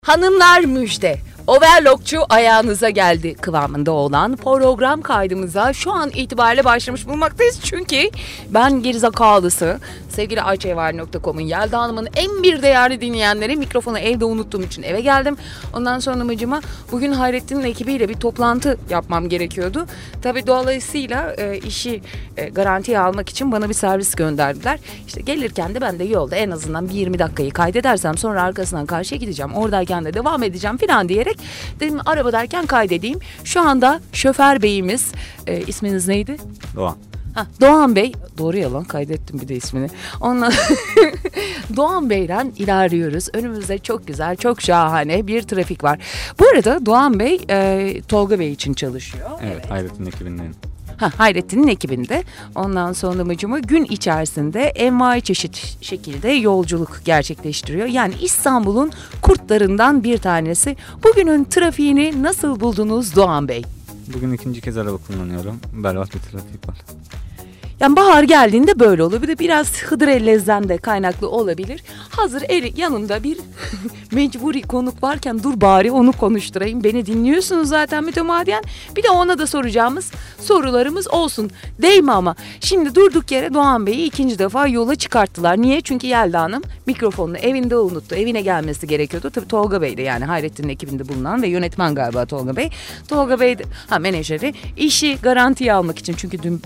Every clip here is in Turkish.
Hanımlar müjde. Overlockçu ayağınıza geldi kıvamında olan program kaydımıza şu an itibariyle başlamış bulunmaktayız. Çünkü ben gerizekalısı sevgili ayçeval.com'un Yelda Hanım'ın en bir değerli dinleyenleri mikrofonu evde unuttuğum için eve geldim. Ondan sonra amacıma bugün Hayrettin'in ekibiyle bir toplantı yapmam gerekiyordu. Tabii dolayısıyla işi garantiye almak için bana bir servis gönderdiler. İşte gelirken de ben de yolda en azından bir 20 dakikayı kaydedersem sonra arkasından karşıya gideceğim. Oradayken de devam edeceğim falan diyerek dedim arabadayken kaydedeyim. Şu anda şoför beyimiz, isminiz neydi? Doğan. Doğan Bey, doğru yalan kaydettim bir de ismini. Ondan Doğan Bey'den ilerliyoruz. Önümüzde çok güzel, çok şahane bir trafik var. Bu arada Doğan Bey Tolga Bey için çalışıyor. Evet. Hayrettin ekibinden. Hayrettin'in ekibinde. Ondan sonra gün içerisinde envai çeşit şekilde yolculuk gerçekleştiriyor. Yani İstanbul'un kurtlarından bir tanesi. Bugünün trafiğini nasıl buldunuz Doğan Bey? Bugün ikinci kez araba kullanıyorum. Berbat bir trafik var. Yani bahar geldiğinde böyle oluyor. Bir de biraz Hıdrellez'den de kaynaklı olabilir. Hazır yanımda bir mecburi konuk varken dur bari onu konuşturayım. Beni dinliyorsunuz zaten mütemadiyen. Bir de ona da soracağımız sorularımız olsun. Değil mi ama? Şimdi durduk yere Doğan Bey'i ikinci defa yola çıkarttılar. Niye? Çünkü Yelda Hanım mikrofonunu evinde unuttu. Evine gelmesi gerekiyordu. Tabii Tolga Bey de yani Hayrettin'in ekibinde bulunan ve yönetmen galiba Tolga Bey. Tolga Bey de menajeri işi garantiye almak için çünkü dün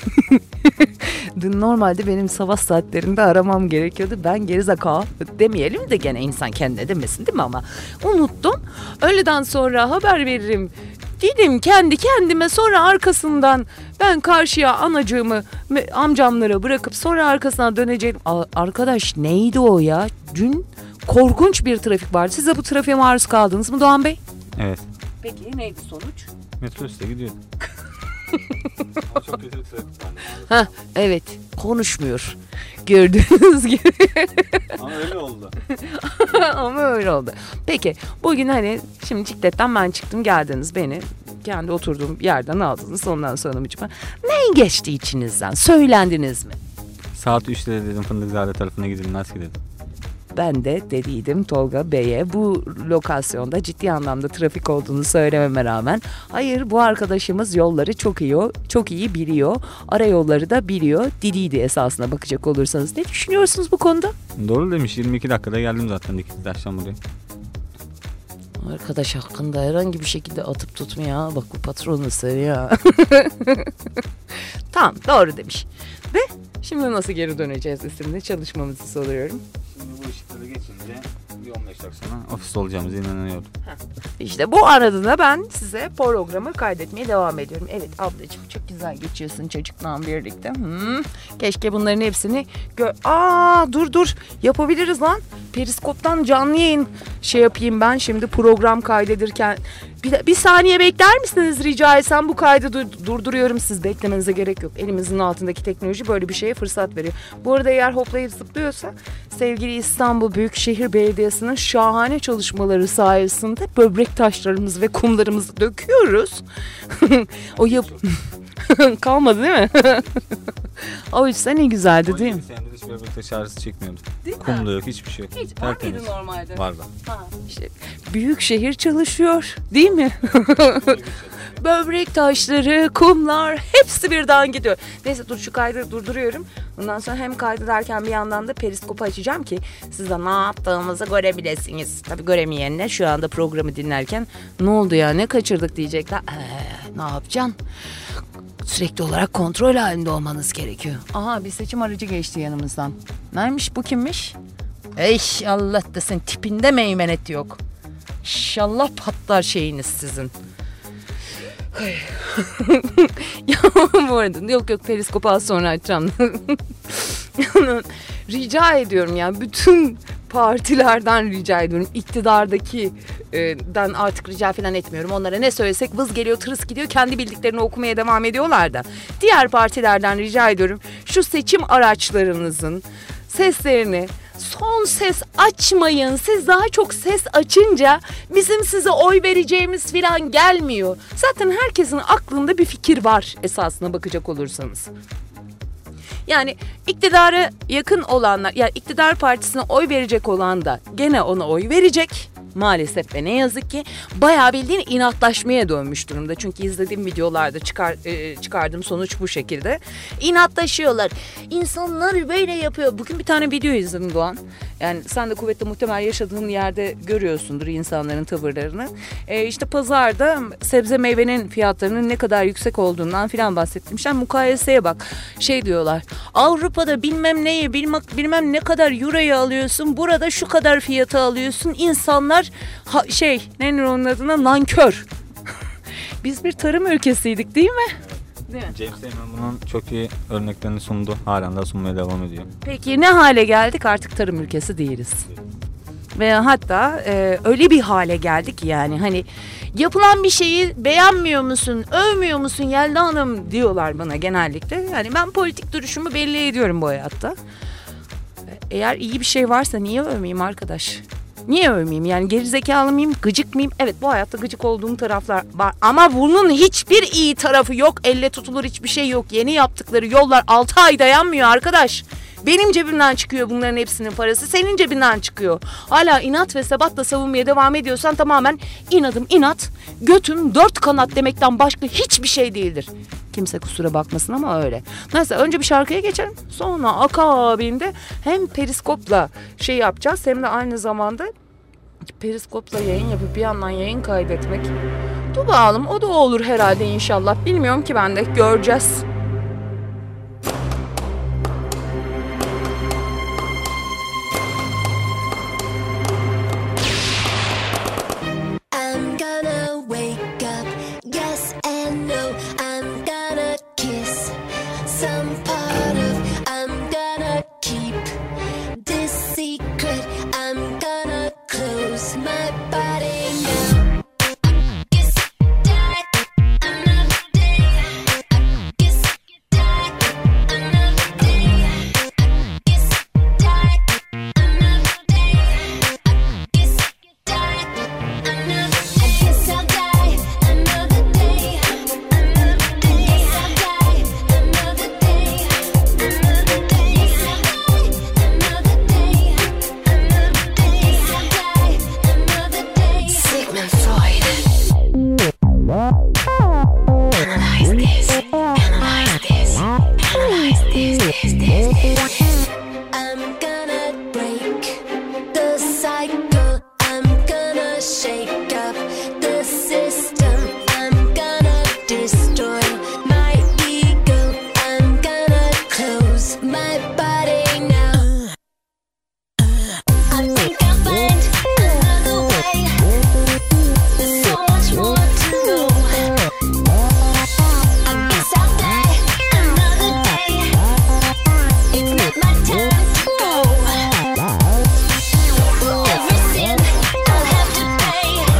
normalde benim sabah saatlerinde aramam gerekiyordu. Ben gerizekalı demeyelim de gene insan kendine demesin değil mi ama unuttum. Öğleden sonra haber veririm dedim kendi kendime, sonra arkasından ben karşıya anacığımı amcamlara bırakıp sonra arkasına döneceğim. Arkadaş neydi o ya? Dün korkunç bir trafik vardı. Siz de bu trafiğe maruz kaldınız mı Doğan Bey? Evet. Peki neydi sonuç? Metrobüste gidiyordum. Çok kötü bir trafik var. Evet, konuşmuyor. Gördüğünüz gibi. Ama öyle oldu. Ama öyle oldu. Peki bugün şimdi Ciklet'ten ben çıktım, geldiniz beni kendi oturduğum yerden aldınız. Ondan sonra ne geçti içinizden? Söylendiniz mi? Saat 3'te dedim Fındıkzade tarafına gidilmez ki dedim. Ben de dediydim Tolga Bey'e bu lokasyonda ciddi anlamda trafik olduğunu söylememe rağmen hayır bu arkadaşımız yolları çok iyi biliyor. Ara yolları da biliyor. Didiydi esasına bakacak olursanız. Ne düşünüyorsunuz bu konuda? Doğru demiş, 22 dakikada geldim zaten Dikizler'den buraya. Arkadaş hakkında herhangi bir şekilde atıp tutma ya. Bak bu patronu seviyor. Tamam doğru demiş. Ve şimdi nasıl geri döneceğiz isimli çalışmamızı soruyorum. Şimdi bu ışıkları geçince bir 15 dakika sonra ofiste olacağımıza inanıyorum. İşte bu arada da ben size programı kaydetmeye devam ediyorum. Evet ablacığım çok güzel geçiyorsun çocukla birlikte. Keşke bunların hepsini dur yapabiliriz lan. Periskop'tan canlı yayın yapayım ben şimdi program kaydedirken. Bir saniye bekler misiniz rica etsem, bu kaydı durduruyorum, siz beklemenize gerek yok. Elimizin altındaki teknoloji böyle bir şeye fırsat veriyor. Bu arada eğer hoplayıp zıplıyorsa sevgili İstanbul Büyükşehir Belediyesi'nin şahane çalışmaları sayesinde böbrek taşlarımızı ve kumlarımızı döküyoruz. Kalmadı değil mi? O yüzden ne güzeldi değil mi? Senedir hiç böbrek taşı ağrısı çekmiyordu. Değil mi? Kum da yok, hiçbir şey yok. Hiç var mıydı normalde? Vardı. İşte Büyükşehir çalışıyor değil mi? Böbrek taşları, kumlar hepsi birden gidiyor. Neyse dur şu kaydı durduruyorum. Ondan sonra hem kaydederken bir yandan da periskopu açacağım ki siz de ne yaptığımızı görebilirsiniz. Tabii göremeyenler şu anda programı dinlerken ne oldu ya ne kaçırdık diyecekler. Ne yapacaksın? Sürekli olarak kontrol halinde olmanız gerekiyor. Aha bir seçim aracı geçti yanımızdan. Neymiş bu, kimmiş? Allah da sen tipinde meymenet yok. İnşallah patlar şeyiniz sizin. Ya bu arada yok periskopu az sonra açacağım. Rica ediyorum yani bütün partilerden rica ediyorum. İktidardaki artık rica falan etmiyorum. Onlara ne söylesek vız geliyor tırıs gidiyor, kendi bildiklerini okumaya devam ediyorlar da. Diğer partilerden rica ediyorum şu seçim araçlarınızın seslerini son ses açmayın. Siz daha çok ses açınca bizim size oy vereceğimiz falan gelmiyor. Zaten herkesin aklında bir fikir var esasına bakacak olursanız. Yani iktidara yakın olanlar, yani iktidar partisine oy verecek olan da gene ona oy verecek. Maalesef ve ne yazık ki bayağı bildiğin inatlaşmaya dönmüş durumda. Çünkü izlediğim videolarda çıkardığım sonuç bu şekilde. İnatlaşıyorlar. İnsanlar böyle yapıyor. Bugün bir tane video izledim Doğan. Yani sen de kuvvetle muhtemel yaşadığın yerde görüyorsundur insanların tavırlarını. İşte pazarda sebze meyvenin fiyatlarının ne kadar yüksek olduğundan filan bahsetmişler. Mukayeseye bak. Şey diyorlar. Avrupa'da bilmem neyi bilmem ne kadar euroyu alıyorsun. Burada şu kadar fiyatı alıyorsun. İnsanlar ne onun adına nankör. Biz bir tarım ülkesiydik değil mi? Değil mi? James Cameron bunun çok iyi örneklerini sundu. Halen de sunmaya devam ediyor. Peki ne hale geldik? Artık tarım ülkesi değiliz. Ve hatta öyle bir hale geldik yani hani yapılan bir şeyi beğenmiyor musun, övmüyor musun Yelda Hanım diyorlar bana genellikle. Yani ben politik duruşumu belli ediyorum bu hayatta. Eğer iyi bir şey varsa niye övmeyeyim arkadaş? Niye övmeyeyim? Yani gerizekalı mıyım, gıcık mıyım? Evet, bu hayatta gıcık olduğum taraflar var. Ama bunun hiçbir iyi tarafı yok. Elle tutulur hiçbir şey yok. Yeni yaptıkları yollar 6 ay dayanmıyor arkadaş. Benim cebimden çıkıyor bunların hepsinin parası. Senin cebinden çıkıyor. Hala inat ve sebatla savunmaya devam ediyorsan tamamen inadım inat, götüm 4 kanat demekten başka hiçbir şey değildir. Kimse kusura bakmasın ama öyle. Neyse önce bir şarkıya geçelim. Sonra akabinde hem periskopla şey yapacağız hem de aynı zamanda periskopla yayın yapıp bir yandan yayın kaydetmek. Dur bakalım, o da olur herhalde inşallah. Bilmiyorum ki, ben de göreceğiz. Everything I'll have to pay.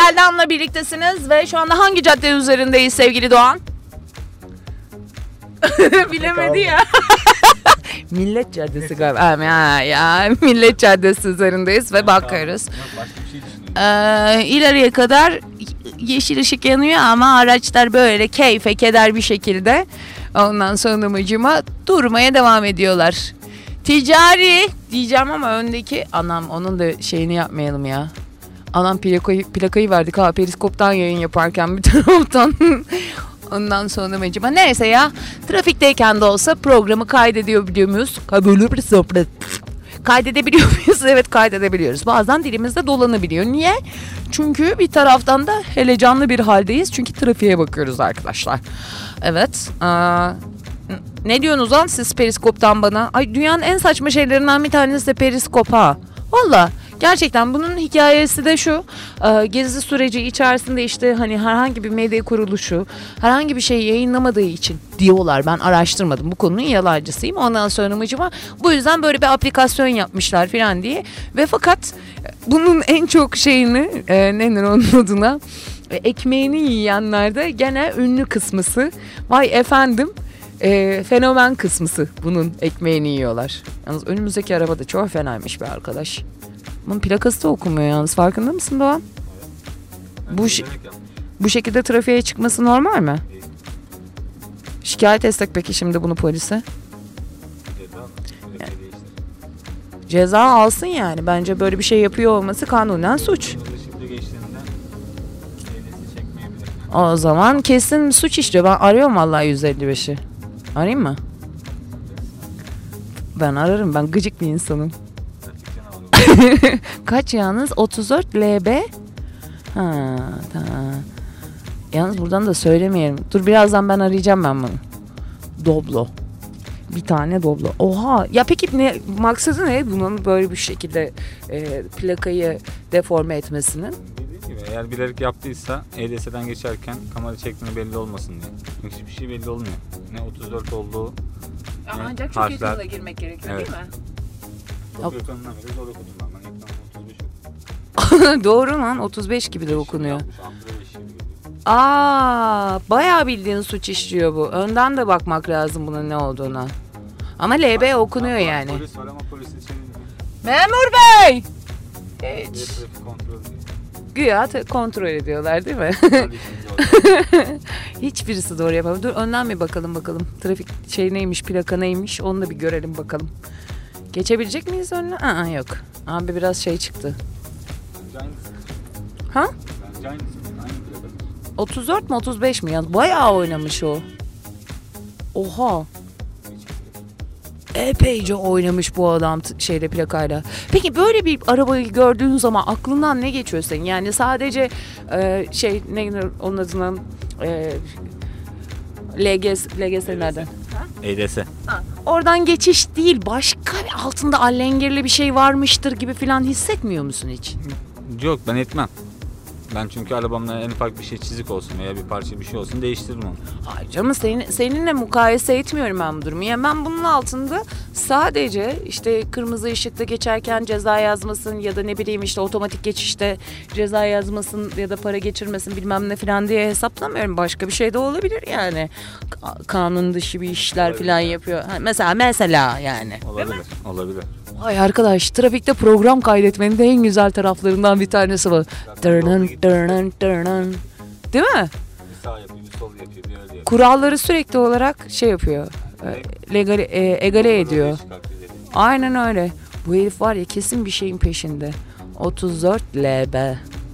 Seldan'la birliktesiniz ve şu anda hangi cadde üzerindeyiz sevgili Doğan? Bilemedi ya. Millet Caddesi galiba. Ya Millet Caddesi üzerindeyiz ve bakıyoruz. Başka bir şey düşünüyorum. İleriye kadar yeşil ışık yanıyor ama araçlar böyle keyfe keder bir şekilde ondan sonracığıma durmaya devam ediyorlar. Ticari diyeceğim ama öndeki anam onun da şeyini yapmayalım ya. Anam plakayı verdik ha periskoptan yayın yaparken bir taraftan. Ondan sonracığıma neyse ya trafikteyken de olsa programı kaydedebiliyor muyuz? Kaydedebiliyor muyuz? Evet kaydedebiliyoruz. Bazen dilimizde dolanabiliyor. Niye? Çünkü bir taraftan da helecanlı bir haldeyiz. Çünkü trafiğe bakıyoruz arkadaşlar. Evet. Ne diyorsunuz lan siz periskoptan bana? Ay dünyanın en saçma şeylerinden bir tanesi de periskop ha. Valla. Gerçekten bunun hikayesi de şu. Gezi süreci içerisinde işte hani herhangi bir medya kuruluşu herhangi bir şey yayınlamadığı için diyorlar. Ben araştırmadım. Bu konunun yalancısıyım. Ondan sonra bu yüzden böyle bir aplikasyon yapmışlar falan diye. Ve fakat bunun en çok şeyini nedir onun adına ekmeğini yiyenler de gene ünlü kısmısı. Vay efendim. Fenomen kısmısı bunun ekmeğini yiyorlar. Yalnız önümüzdeki araba da çok fenaymış be arkadaş. Bunun plakası da okumuyor yalnız. Farkında mısın Doğan? Bu şekilde trafiğe çıkması normal mi? Şikayet etsek peki şimdi bunu polise? Ceza alsın yani. Bence böyle bir şey yapıyor olması kanunen suç. O zaman kesin suç işliyor. Ben arıyorum vallahi 155'i. Arayayım mı? Ben ararım. Ben gıcık bir insanım. Kaç yalnız? 34 LB. Ha, tamam. Yalnız buradan da söylemeyelim. Dur birazdan ben arayacağım ben bunu. Doblo. Bir tane Doblo. Oha. Ya peki ne maksadı ne bunun böyle bir şekilde plakayı deforme etmesinin? Dediğim gibi eğer bilerek yaptıysa EDS'den geçerken kamera çektiğini belli olmasın diye. Hiçbir şey belli olmuyor. Ne 34 olduğu. Ancak çok yakınına girmek gerekiyor evet. Değil mi? Çok yakınından beri zor okudum ben. Ben ekranda 35 okudum. Doğru lan 35 gibi de okunuyor. Bayağı bildiğin suç işliyor bu. Önden de bakmak lazım bunun ne olduğuna. Ama LB okunuyor yani. Polis var ama polisi çevirmiyor. Memur bey! Hiç. Güya kontrol ediyorlar değil mi? Hiçbirisi doğru yapamıyor. Dur önden bir bakalım. Trafik şey neymiş, plaka neymiş onu da bir görelim bakalım. Geçebilecek miyiz önüne? Yok. Abi biraz şey çıktı. Ha? 34 mi 35 mi? Yani bayağı oynamış o. Oha. Epeyce oynamış bu adam şeyle plakayla. Peki böyle bir arabayı gördüğün zaman aklından ne geçiyor senin? Yani sadece ne onun adına LGS nereden? EDS. Oradan geçiş değil başka altında alengirli bir şey varmıştır gibi falan hissetmiyor musun hiç? Yok ben etmem. Ben çünkü arabamda en ufak bir şey çizik olsun veya bir parça bir şey olsun değiştiririm onu. Hayır canım seninle mukayese etmiyorum ben bu durumu. Yani ben bunun altında sadece işte kırmızı ışıkta geçerken ceza yazmasın ya da ne bileyim işte otomatik geçişte ceza yazmasın ya da para geçirmesin bilmem ne falan diye hesaplamıyorum. Başka bir şey de olabilir yani. Kanun dışı bir işler falan yapıyor. Mesela yani. Olabilir. Ay arkadaş trafikte program kaydetmenin de en güzel taraflarından bir tanesi bu. Değil mi? Bir sağ yapıyor, bir sol yapıyor, bir öyle yapıyor. Kuralları sürekli olarak şey yapıyor. Egale ediyor. Aynen öyle. Bu herif var ya kesin bir şeyin peşinde. 34 LB.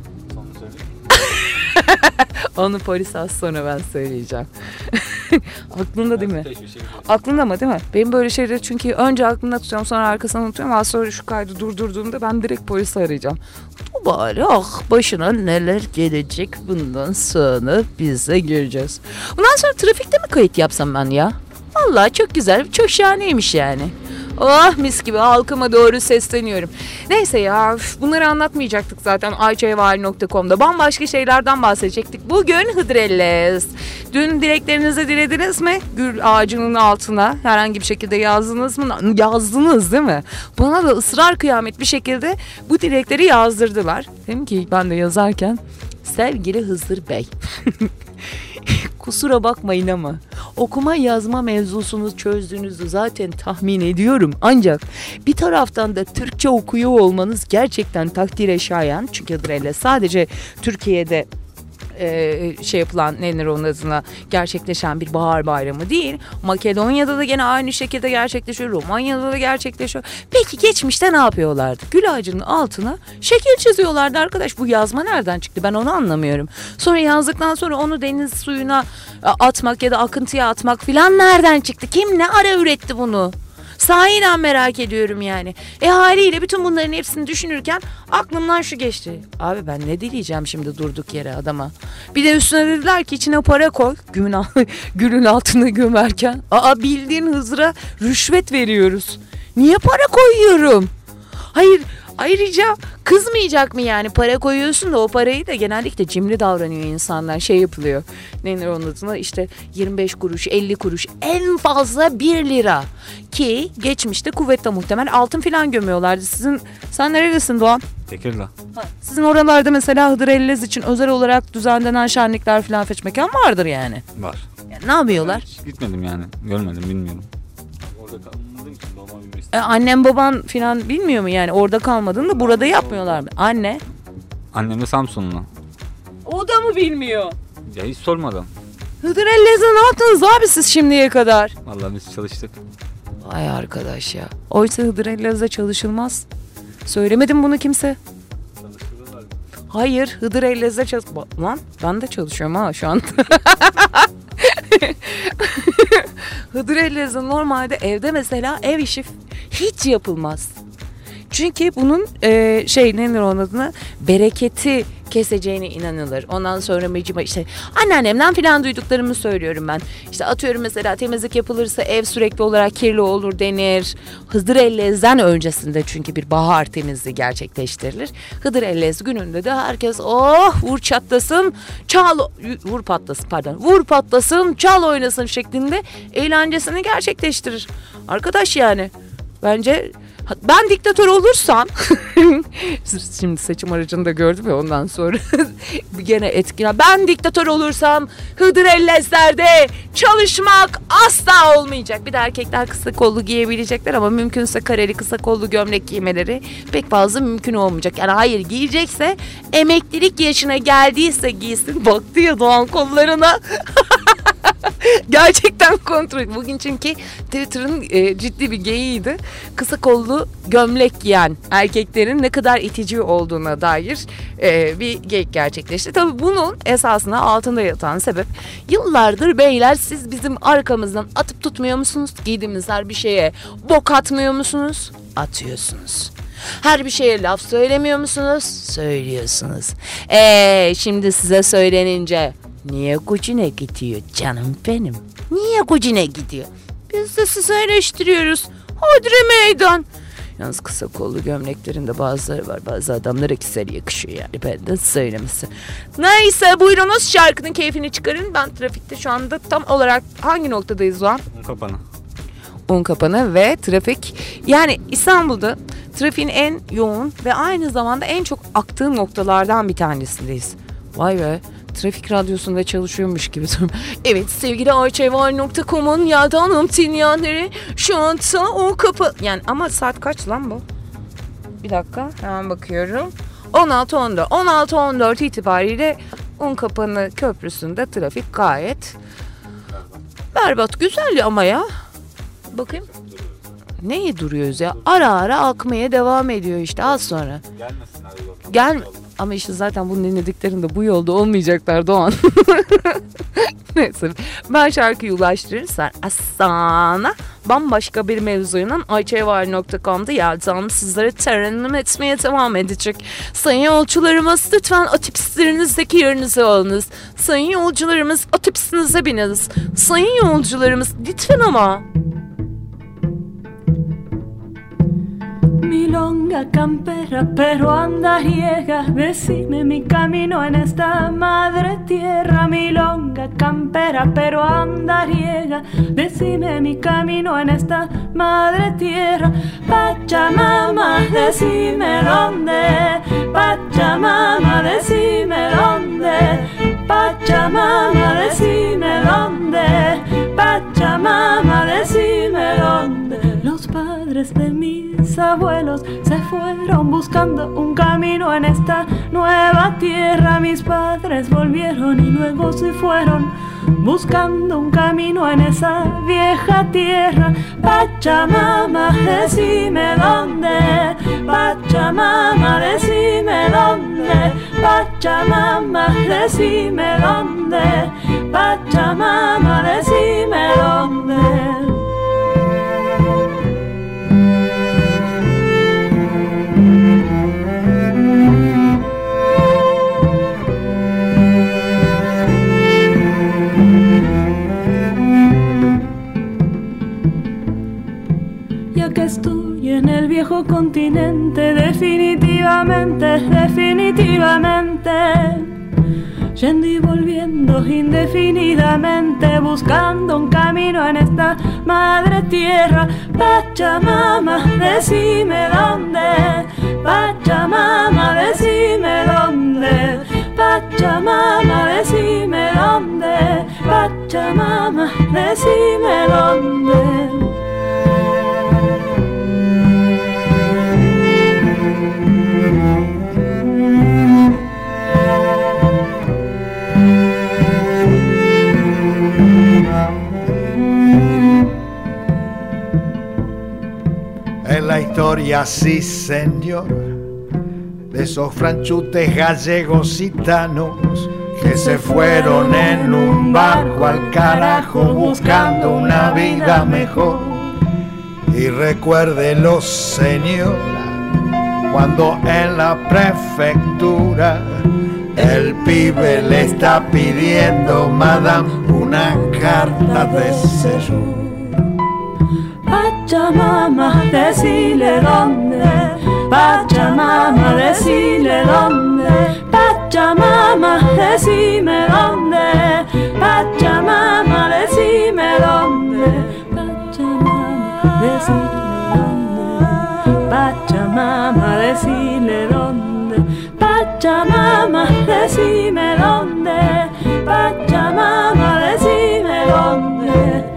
Onu polis az sonra ben söyleyeceğim. Aklında değil mi? Aklında mı değil mi? Benim böyle şeyleri çünkü önce aklımda tutuyorum sonra arkasını unutuyorum. Az sonra şu kaydı durdurduğumda ben direkt polisi arayacağım. Bari başına neler gelecek bundan sonra biz de göreceğiz. Bundan sonra trafikte mi kayıt yapsam ben ya? Vallahi çok güzel, çok şahaneymiş yani. Oh mis gibi halkıma doğru sesleniyorum. Neyse ya bunları anlatmayacaktık zaten ayçayvali.com'da. Bambaşka şeylerden bahsedecektik. Bugün Hıdrellez. Dün dileklerinizi dilediniz mi? Gül ağacının altına herhangi bir şekilde yazdınız mı? Yazdınız değil mi? Bana da ısrar kıyamet bir şekilde bu dilekleri yazdırdılar. Dedim ki ben de yazarken Sevgili Hızır Bey. Kusura bakmayın ama okuma yazma mevzusunu çözdüğünüzü zaten tahmin ediyorum. Ancak bir taraftan da Türkçe okuyor olmanız gerçekten takdire şayan. Çünkü Hıdrellez sadece Türkiye'de şey yapılan, nedir onun adına, gerçekleşen bir bahar bayramı değil. Makedonya'da da gene aynı şekilde gerçekleşiyor. Romanya'da da gerçekleşiyor. Peki geçmişte ne yapıyorlardı? Gül ağacının altına şekil çiziyorlardı arkadaş. Bu yazma nereden çıktı? Ben onu anlamıyorum. Sonra yazdıktan sonra onu deniz suyuna atmak ya da akıntıya atmak filan nereden çıktı? Kim ne ara üretti bunu? Sahiden merak ediyorum yani. Haliyle bütün bunların hepsini düşünürken aklımdan şu geçti. Abi ben ne dileyeceğim şimdi durduk yere adama. Bir de üstüne dediler ki içine para koy. Gülün altına gömerken. Bildiğin Hızır'a rüşvet veriyoruz. Niye para koyuyorum? Hayır, ayrıca kızmayacak mı yani? Para koyuyorsun da o parayı da genellikle cimri davranıyor insanlar. Şey yapılıyor. Nedir onun adına? İşte 25 kuruş, 50 kuruş, en fazla 1 lira. Ki geçmişte kuvvetle muhtemel altın filan gömüyorlardı. Sen neredesin Doğan? Tekirdağ. Sizin oralarda mesela Hıdrellez için özel olarak düzenlenen şenlikler filan feçmekan vardır yani. Var. Yani ne yapıyorlar? Hiç gitmedim yani. Görmedim, bilmiyorum. Orada kalmadığım için normal bir meslek. Annem baban filan bilmiyor mu yani? Orada kalmadın da burada yapmıyorlar mı? Anne? Annem de Samsunlu. O da mı bilmiyor? Ya hiç sormadan. Hıdrellez'e ne yaptınız abi siz şimdiye kadar? Vallahi biz çalıştık. Vay arkadaş ya. Oysa Hıdrellez'de çalışılmaz. Söylemedim bunu kimse. Hayır, Hıdrellez'de Lan ben de çalışıyorum ha şu an. Hıdrellez'de normalde evde mesela ev işi hiç yapılmaz. Çünkü bunun nedir onun adına, bereketi keseceğine inanılır. Ondan sonra işte anneannemden filan duyduklarımı söylüyorum ben. İşte atıyorum mesela temizlik yapılırsa ev sürekli olarak kirli olur denir. Hıdrellez'den öncesinde çünkü bir bahar temizliği gerçekleştirilir. Hıdrellez gününde de herkes vur çatlasın, vur patlasın, çal oynasın şeklinde eğlencesini gerçekleştirir. Arkadaş yani bence ben diktatör olursam şimdi seçim aracını da gördüm ya ondan sonra gene etkili. Ben diktatör olursam Hıdrellez'lerde çalışmak asla olmayacak. Bir de erkekler kısa kollu giyebilecekler ama mümkünse kareli kısa kollu gömlek giymeleri pek fazla mümkün olmayacak. Yani hayır, giyecekse emeklilik yaşına geldiyse giysin. Baktı ya Doğan kollarına. Gerçekten kontrol. Bugün çünkü Twitter'ın ciddi bir geyiğiydi. Kısa kollu gömlek giyen erkeklerin ne kadar itici olduğuna dair bir geyik gerçekleşti. Tabii bunun esasında altında yatan sebep, yıllardır beyler siz bizim arkamızdan atıp tutmuyor musunuz? Giydiğimiz her bir şeye bok atmıyor musunuz? Atıyorsunuz. Her bir şeye laf söylemiyor musunuz? Söylüyorsunuz. Şimdi size söylenince niye Gucci'ne gidiyor canım benim? Niye Gucci'ne gidiyor? Biz de sizi eleştiriyoruz. Hodri meydan. Yalnız kısa kollu gömleklerin de bazıları var. Bazı adamlara güzel yakışıyor yani. Ben de söylemesi. Neyse buyurunuz, şarkının keyfini çıkarın. Ben trafikte şu anda tam olarak hangi noktadayız o an? Unkapanı ve trafik. Yani İstanbul'da trafiğin en yoğun ve aynı zamanda en çok aktığı noktalardan bir tanesindeyiz. Vay be. Trafik radyosunda çalışıyormuş gibi. Evet, sevgili arçevar.com'un yeldanım dinleyenleri, şu anda Unkapanı. Yani ama saat kaç lan bu? Bir dakika hemen bakıyorum. 16.14 itibariyle Unkapanı Köprüsü'nde trafik gayet berbat. Güzel ama ya. Bakayım. Neye duruyoruz ya? Ara ara akmaya devam ediyor işte az sonra. Gelme. Ama işte zaten bunu dinlediklerinde bu yolda olmayacaklar Doğan. Neyse. Ben şarkıyı ulaştırırsam sana bambaşka bir mevzuyla ayçevar.com'da yeldanım sizlere terennüm etmeye devam edecek. Sayın yolcularımız, lütfen otobüslerinizdeki yerinizi alınız. Sayın yolcularımız, otobüsünüze bininiz. Sayın yolcularımız, lütfen ama. Milonga campera, pero andariega, decime mi camino en esta madre tierra. Milonga vida campera pero andariega. Decime mi camino en esta madre tierra. Pachamama, decime dónde. Pachamama, decime dónde. Pachamama, decime dónde. Pachamama, decime dónde. Los padres de mis abuelos se fueron buscando un camino en esta nueva tierra. Mis padres volvieron y luego se fueron buscando un camino en esa vieja tierra. Pachamama, decime dónde. Pachamama, decime dónde. Pachamama, decime dónde. Pachamama, decime dónde. Que estoy en el viejo continente, definitivamente, definitivamente, yendo y volviendo indefinidamente, buscando un camino en esta madre tierra. Pachamama, decime dónde. Pachamama, decime dónde. Pachamama, decime dónde. Pachamama, decime dónde. En la historia, sí señor, de esos franchutes gallegos gitanos que se fueron en un barco al carajo buscando una vida mejor. Y recuérdelo, señora, cuando en la prefectura el pibe le está pidiendo, madame, una carta de séjour. Pachamama, decile dónde. Pachamama, decile dónde. Pachamama, decime dónde. Pachamama, decime dónde. Pachamama, decile dónde. Pachamama, decile dónde. Pachamama, decime dónde. Pachamama, decime dónde.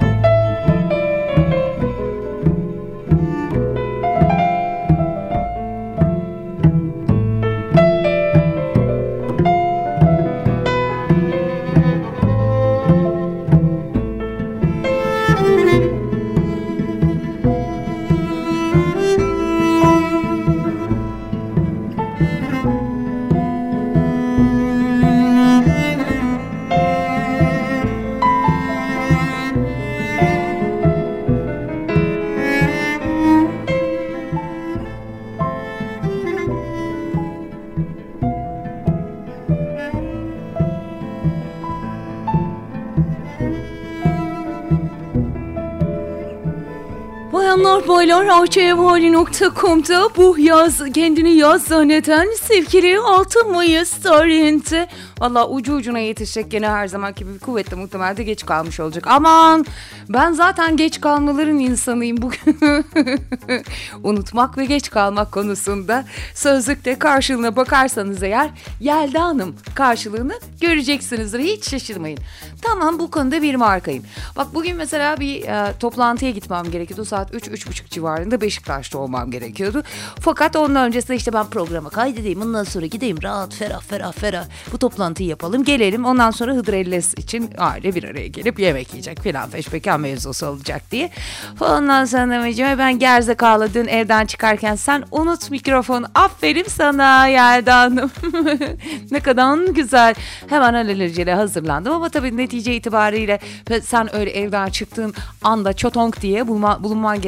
Bayanlar baylar AÇVhali.com'da bu yaz kendini yaz zanneden sevgili 6 Mayıs tarihinde valla ucu ucuna yetişecek, gene her zamanki gibi kuvvetle muhtemelde geç kalmış olacak. Aman ben zaten geç kalmaların insanıyım bugün. Unutmak ve geç kalmak konusunda sözlükte karşılığına bakarsanız eğer Yelda Hanım karşılığını göreceksinizdir, hiç şaşırmayın. Tamam, bu konuda bir markayım. Bak bugün mesela bir toplantıya gitmem gerekiyordu. Saat 3-3.30 civarında Beşiktaş'ta olmam gerekiyordu. Fakat ondan öncesinde işte ben programa kaydedeyim. Ondan sonra gideyim rahat ferah bu toplantıyı yapalım. Gelelim ondan sonra Hıdrellez için aile bir araya gelip yemek yiyecek filan feşbekan mevzusu olacak diye. Ondan sonra ben gerzekalı dün evden çıkarken sen unut mikrofonu. Aferin sana Yelda Hanım. Ne kadar güzel. Hemen alelacele hazırlandım ama tabii netice itibariyle sen öyle evden çıktığın anda çotong diye bulunman gereken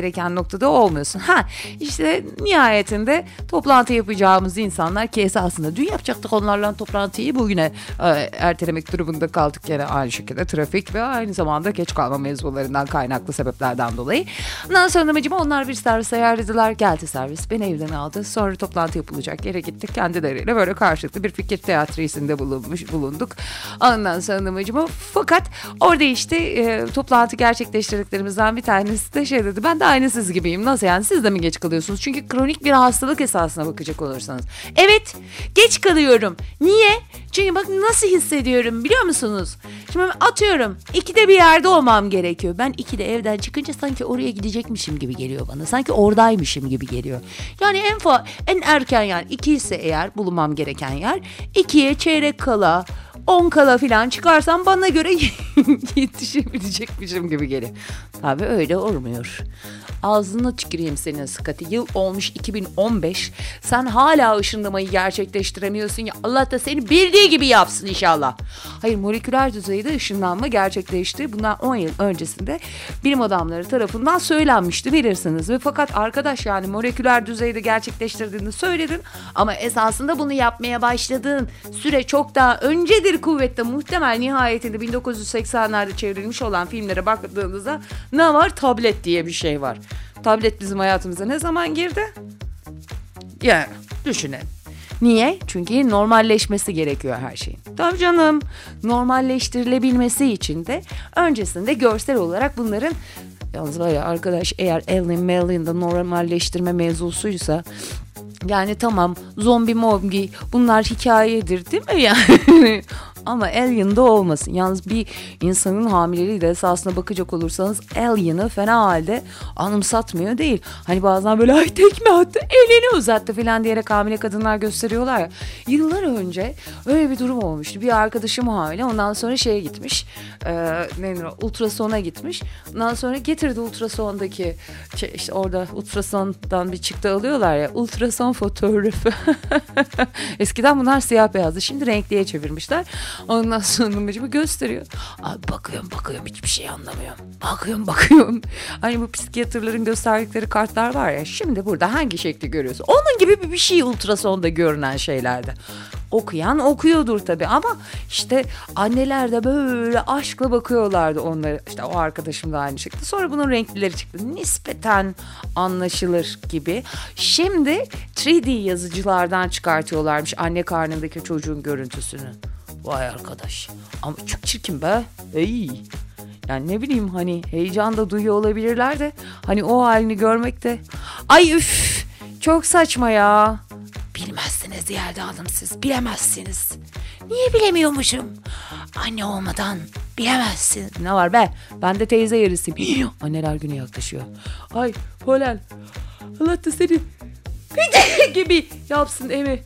gereken noktada olmuyorsun. İşte nihayetinde toplantı yapacağımız insanlar ki esasında dün yapacaktık onlarla toplantıyı bugüne ertelemek durumunda kaldık yine aynı şekilde trafik ve aynı zamanda geç kalma mevzularından kaynaklı sebeplerden dolayı. Ondan sonra onlar bir servis ayarladılar. Geldi servis beni evden aldı. Sonra toplantı yapılacak yere gittik. Kendileriyle böyle karşılıklı bir fikir teatrisinde bulunduk. Ondan sonra fakat orada işte toplantı gerçekleştirdiklerimizden bir tanesi de şey dedi. Ben de aynı siz gibiyim. Nasıl yani siz de mi geç kalıyorsunuz? Çünkü kronik bir hastalık esasına bakacak olursanız. Evet geç kalıyorum. Niye? Çünkü bak nasıl hissediyorum biliyor musunuz? Şimdi atıyorum 2'de bir yerde olmam gerekiyor. Ben 2'de evden çıkınca sanki oraya gidecekmişim gibi geliyor bana. Sanki oradaymışım gibi geliyor. Yani en erken yani 2 ise eğer bulunmam gereken yer 2'ye çeyrek kala 10 kala falan çıkarsam bana göre yetişebilecekmişim gibi geliyor. Tabii öyle olmuyor. Ağzına tüküreyim senin sıkatı. Yıl olmuş 2015. Sen hala ışınlamayı gerçekleştiremiyorsun ya. Allah da seni bildiği gibi yapsın inşallah. Hayır moleküler düzeyde ışınlanma gerçekleşti. Bundan 10 yıl öncesinde bilim adamları tarafından söylenmişti bilirsiniz. Ve fakat arkadaş yani moleküler düzeyde gerçekleştirdiğini söyledin. Ama esasında bunu yapmaya başladığın süre çok daha öncedir kuvvetle. Muhtemel nihayetinde 1980'lerde çevrilmiş olan filmlere baktığınızda ne var? Tablet diye bir şey var. Tablet bizim hayatımıza ne zaman girdi? Yani düşünelim. Niye? Çünkü normalleşmesi gerekiyor her şeyin. Tabii canım. Normalleştirilebilmesi için de öncesinde görsel olarak bunların yalnız var ya arkadaş eğer Alien'da normalleştirme mevzusuysa yani tamam zombi bunlar hikayedir değil mi yani? Ama Alien'da olmasın. Yalnız bir insanın hamileliği de esasına bakacak olursanız Alien'ı fena halde anımsatmıyor değil. Hani bazen böyle ay tekme attı, elini uzattı falan diyerek hamile kadınlar gösteriyorlar ya. Yıllar önce öyle bir durum olmuştu. Bir arkadaşım hamile ondan sonra şeye gitmiş. Ultrasona gitmiş. Ondan sonra getirdi ultrasondaki işte orada ultrasondan bir çıktı alıyorlar ya. Ultrason fotoğrafı. Eskiden bunlar siyah beyazdı. Şimdi renkliye çevirmişler. Ondan sonra gösteriyor. Abi bakıyorum hiçbir şey anlamıyorum. Bakıyorum. Hani bu psikiyatrların gösterdikleri kartlar var ya. Şimdi burada hangi şekli görüyorsun? Onun gibi bir şey ultrasonda görünen şeylerde. Okuyan okuyordur tabii ama işte anneler de böyle aşkla bakıyorlardı onlara. İşte o arkadaşım da aynı şekilde. Sonra bunun renklileri çıktı. Nispeten anlaşılır gibi. Şimdi 3D yazıcılardan çıkartıyorlarmış anne karnındaki çocuğun görüntüsünü. Vay arkadaş. Ama çok çirkin be. Yani ne bileyim hani heyecan da duyuyor olabilirler de hani o halini görmek de ay üf çok saçma ya. Bilmezsiniz Yelda Hanım siz bilemezsiniz. Niye bilemiyormuşum? Anne olmadan bilemezsin. Ne var be? Ben de teyze yarısıyım. Anneler günü yaklaşıyor. Ay Polen. Allah da seni gibi yapsın Emi.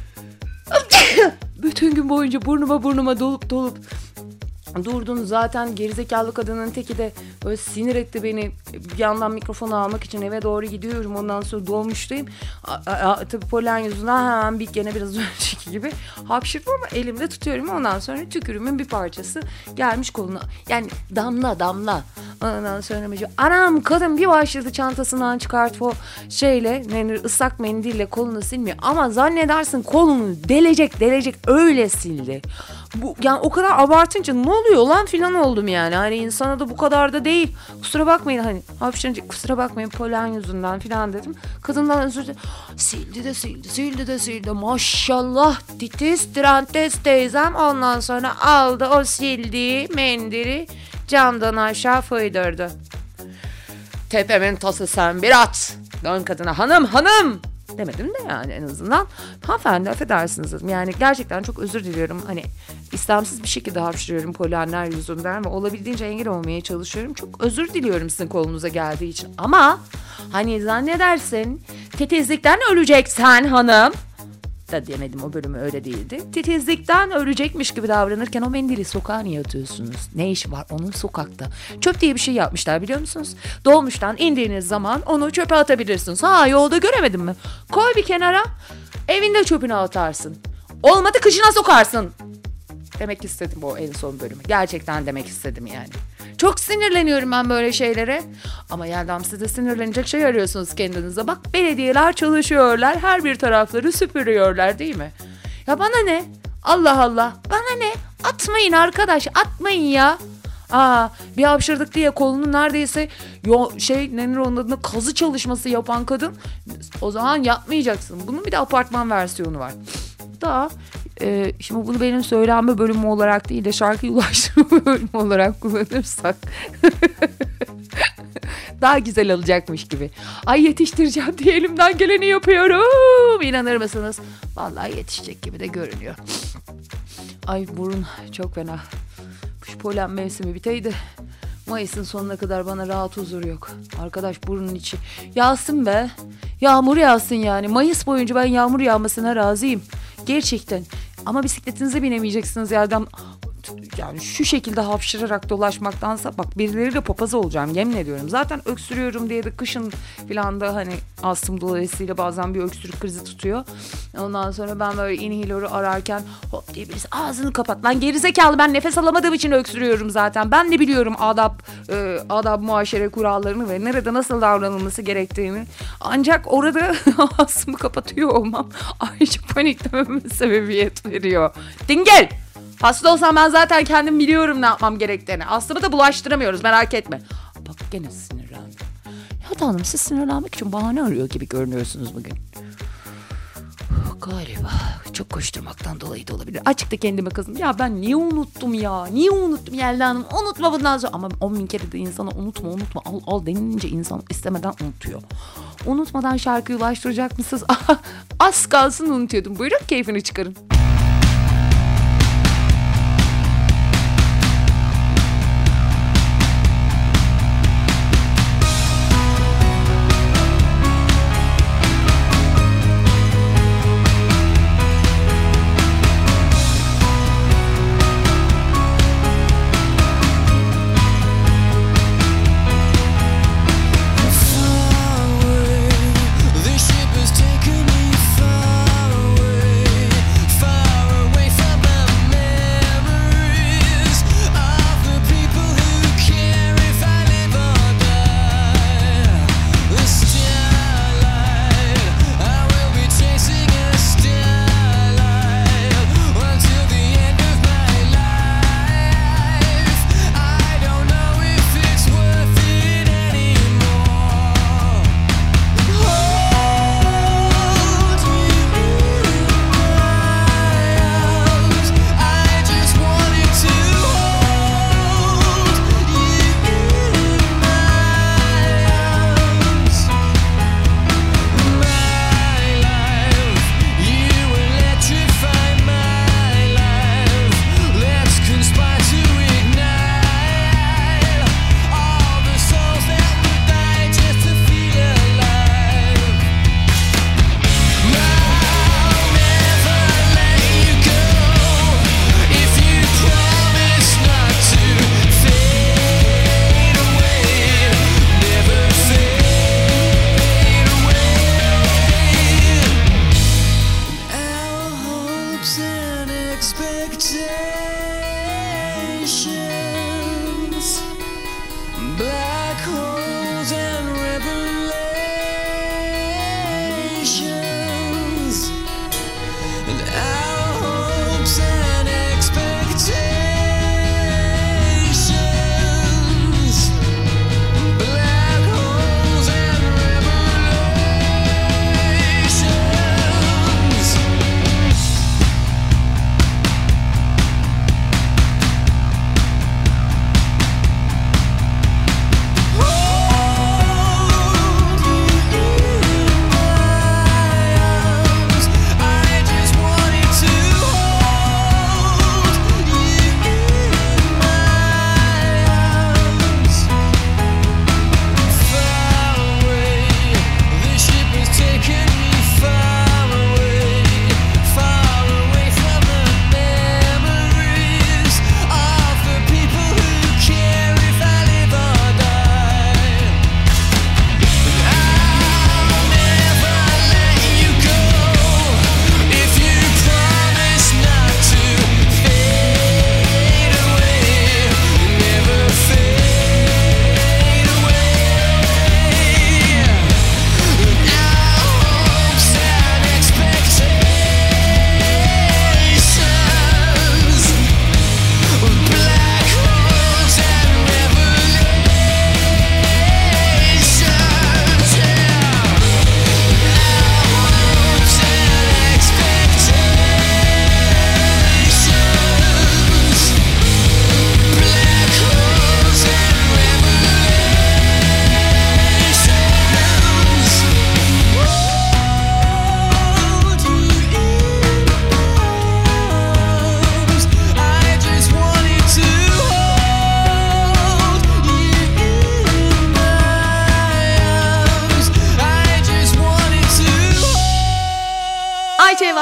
Bütün gün boyunca burnuma dolup durdun zaten gerizekalı kadının teki de böyle sinir etti beni. Bir yandan mikrofonu almak için eve doğru gidiyorum. Ondan sonra dolmuştayım. Tabii polen yüzünden hemen gene biraz önceki gibi hapşırdım ama elimde tutuyorum. Ondan sonra tükürümün bir parçası gelmiş koluna. Yani damla. Ondan sonra anam kadın bir başladı çantasından çıkartıp o ıslak mendille kolunu silmiyor. Ama zannedersin kolunu delecek öyle sildi. Bu yani o kadar abartınca ne oluyor lan filan oldum yani. Hani insana da bu kadar da değil. Kusura bakmayın hani hapşırınca kusura bakmayın polen yüzünden filan dedim. Kadından özür dilerim. Sildi de sildi. Maşallah titiz Trantes teyzem ondan sonra aldı o sildiği mendili camdan aşağı fıydırdı. Tepemin tası sen bir at. Dön kadına hanım. Demedim de yani en azından. Hanımefendi affedersiniz dedim. Yani gerçekten çok özür diliyorum. Hani istemsiz bir şekilde hapşırıyorum polenler yüzünden ve olabildiğince engel olmaya çalışıyorum. Çok özür diliyorum sizin kolunuza geldiği için. Ama hani zannedersin titizlikten öleceksen hanım. Da diyemedim o bölümü öyle değildi. Titizlikten ölecekmiş gibi davranırken o mendili sokağa niye atıyorsunuz? Ne işi var onun sokakta? Çöp diye bir şey yapmışlar biliyor musunuz? Dolmuştan indiğiniz zaman onu çöpe atabilirsiniz. Yolda göremedim mi? Koy bir kenara evinde çöpünü atarsın. Olmadı kışına sokarsın. Demek istedim o en son bölümü. Gerçekten demek istedim yani. Çok sinirleniyorum ben böyle şeylere. Ama Yeldam, siz de sinirlenecek şey arıyorsunuz kendinize. Bak, belediyeler çalışıyorlar. Her bir tarafları süpürüyorlar, değil mi? Ya bana ne? Allah Allah. Bana ne? Atmayın arkadaş. Atmayın ya. Bir hapşırdık diye kolunu neredeyse nedir onun adına, kazı çalışması yapan kadın, o zaman yapmayacaksın. Bunun bir de apartman versiyonu var. Şimdi bunu benim söylenme bölümü olarak değil de şarkıyı ulaştırma bölümü olarak kullanırsak daha güzel olacakmış gibi. Ay, yetiştireceğim diye elimden geleni yapıyorum. İnanır mısınız? Vallahi yetişecek gibi de görünüyor. Ay, burun çok fena. Şu polen mevsimi biteydi, Mayıs'ın sonuna kadar bana rahat huzur yok. Arkadaş, burnun içi yağsın be. Yağmur yağsın yani. Mayıs boyunca ben yağmur yağmasına razıyım. Gerçekten. Ama bisikletinize binemeyeceksiniz yerden. Yani şu şekilde hapşırarak dolaşmaktansa, bak, birileriyle papaz olacağım, yemin ediyorum. Zaten öksürüyorum diye de kışın falan da hani astım dolayısıyla bazen bir öksürük krizi tutuyor. Ondan sonra ben böyle inhaler'ı ararken hop diye birisi ağzını kapat. Lan gerizekalı, ben nefes alamadığım için öksürüyorum zaten. Ben de biliyorum adab muaşere kurallarını ve nerede nasıl davranılması gerektiğini. Ancak orada ağzımı kapatıyor olmam ayrıca paniklememe sebebiyet veriyor. Dingil! Hasta olsam ben zaten kendim biliyorum ne yapmam gerektiğini. Astımı da bulaştıramıyoruz, merak etme. Bak, gene sinirlendim. Ya da hanım, siz sinirlenmek için bahane arıyor gibi görünüyorsunuz bugün. Galiba çok koşturmaktan dolayı da olabilir. Açıkta kendime kızdım. Ya ben niye unuttum ya? Niye unuttum Yelda Hanım? Unutma bundan sonra. Ama 10.000 kere de insana unutma al denilince insan istemeden unutuyor. Unutmadan şarkıyı ulaştıracak mısınız? Az kalsın unutuyordum. Buyurun, keyfini çıkarın. This ship has taken me far away, far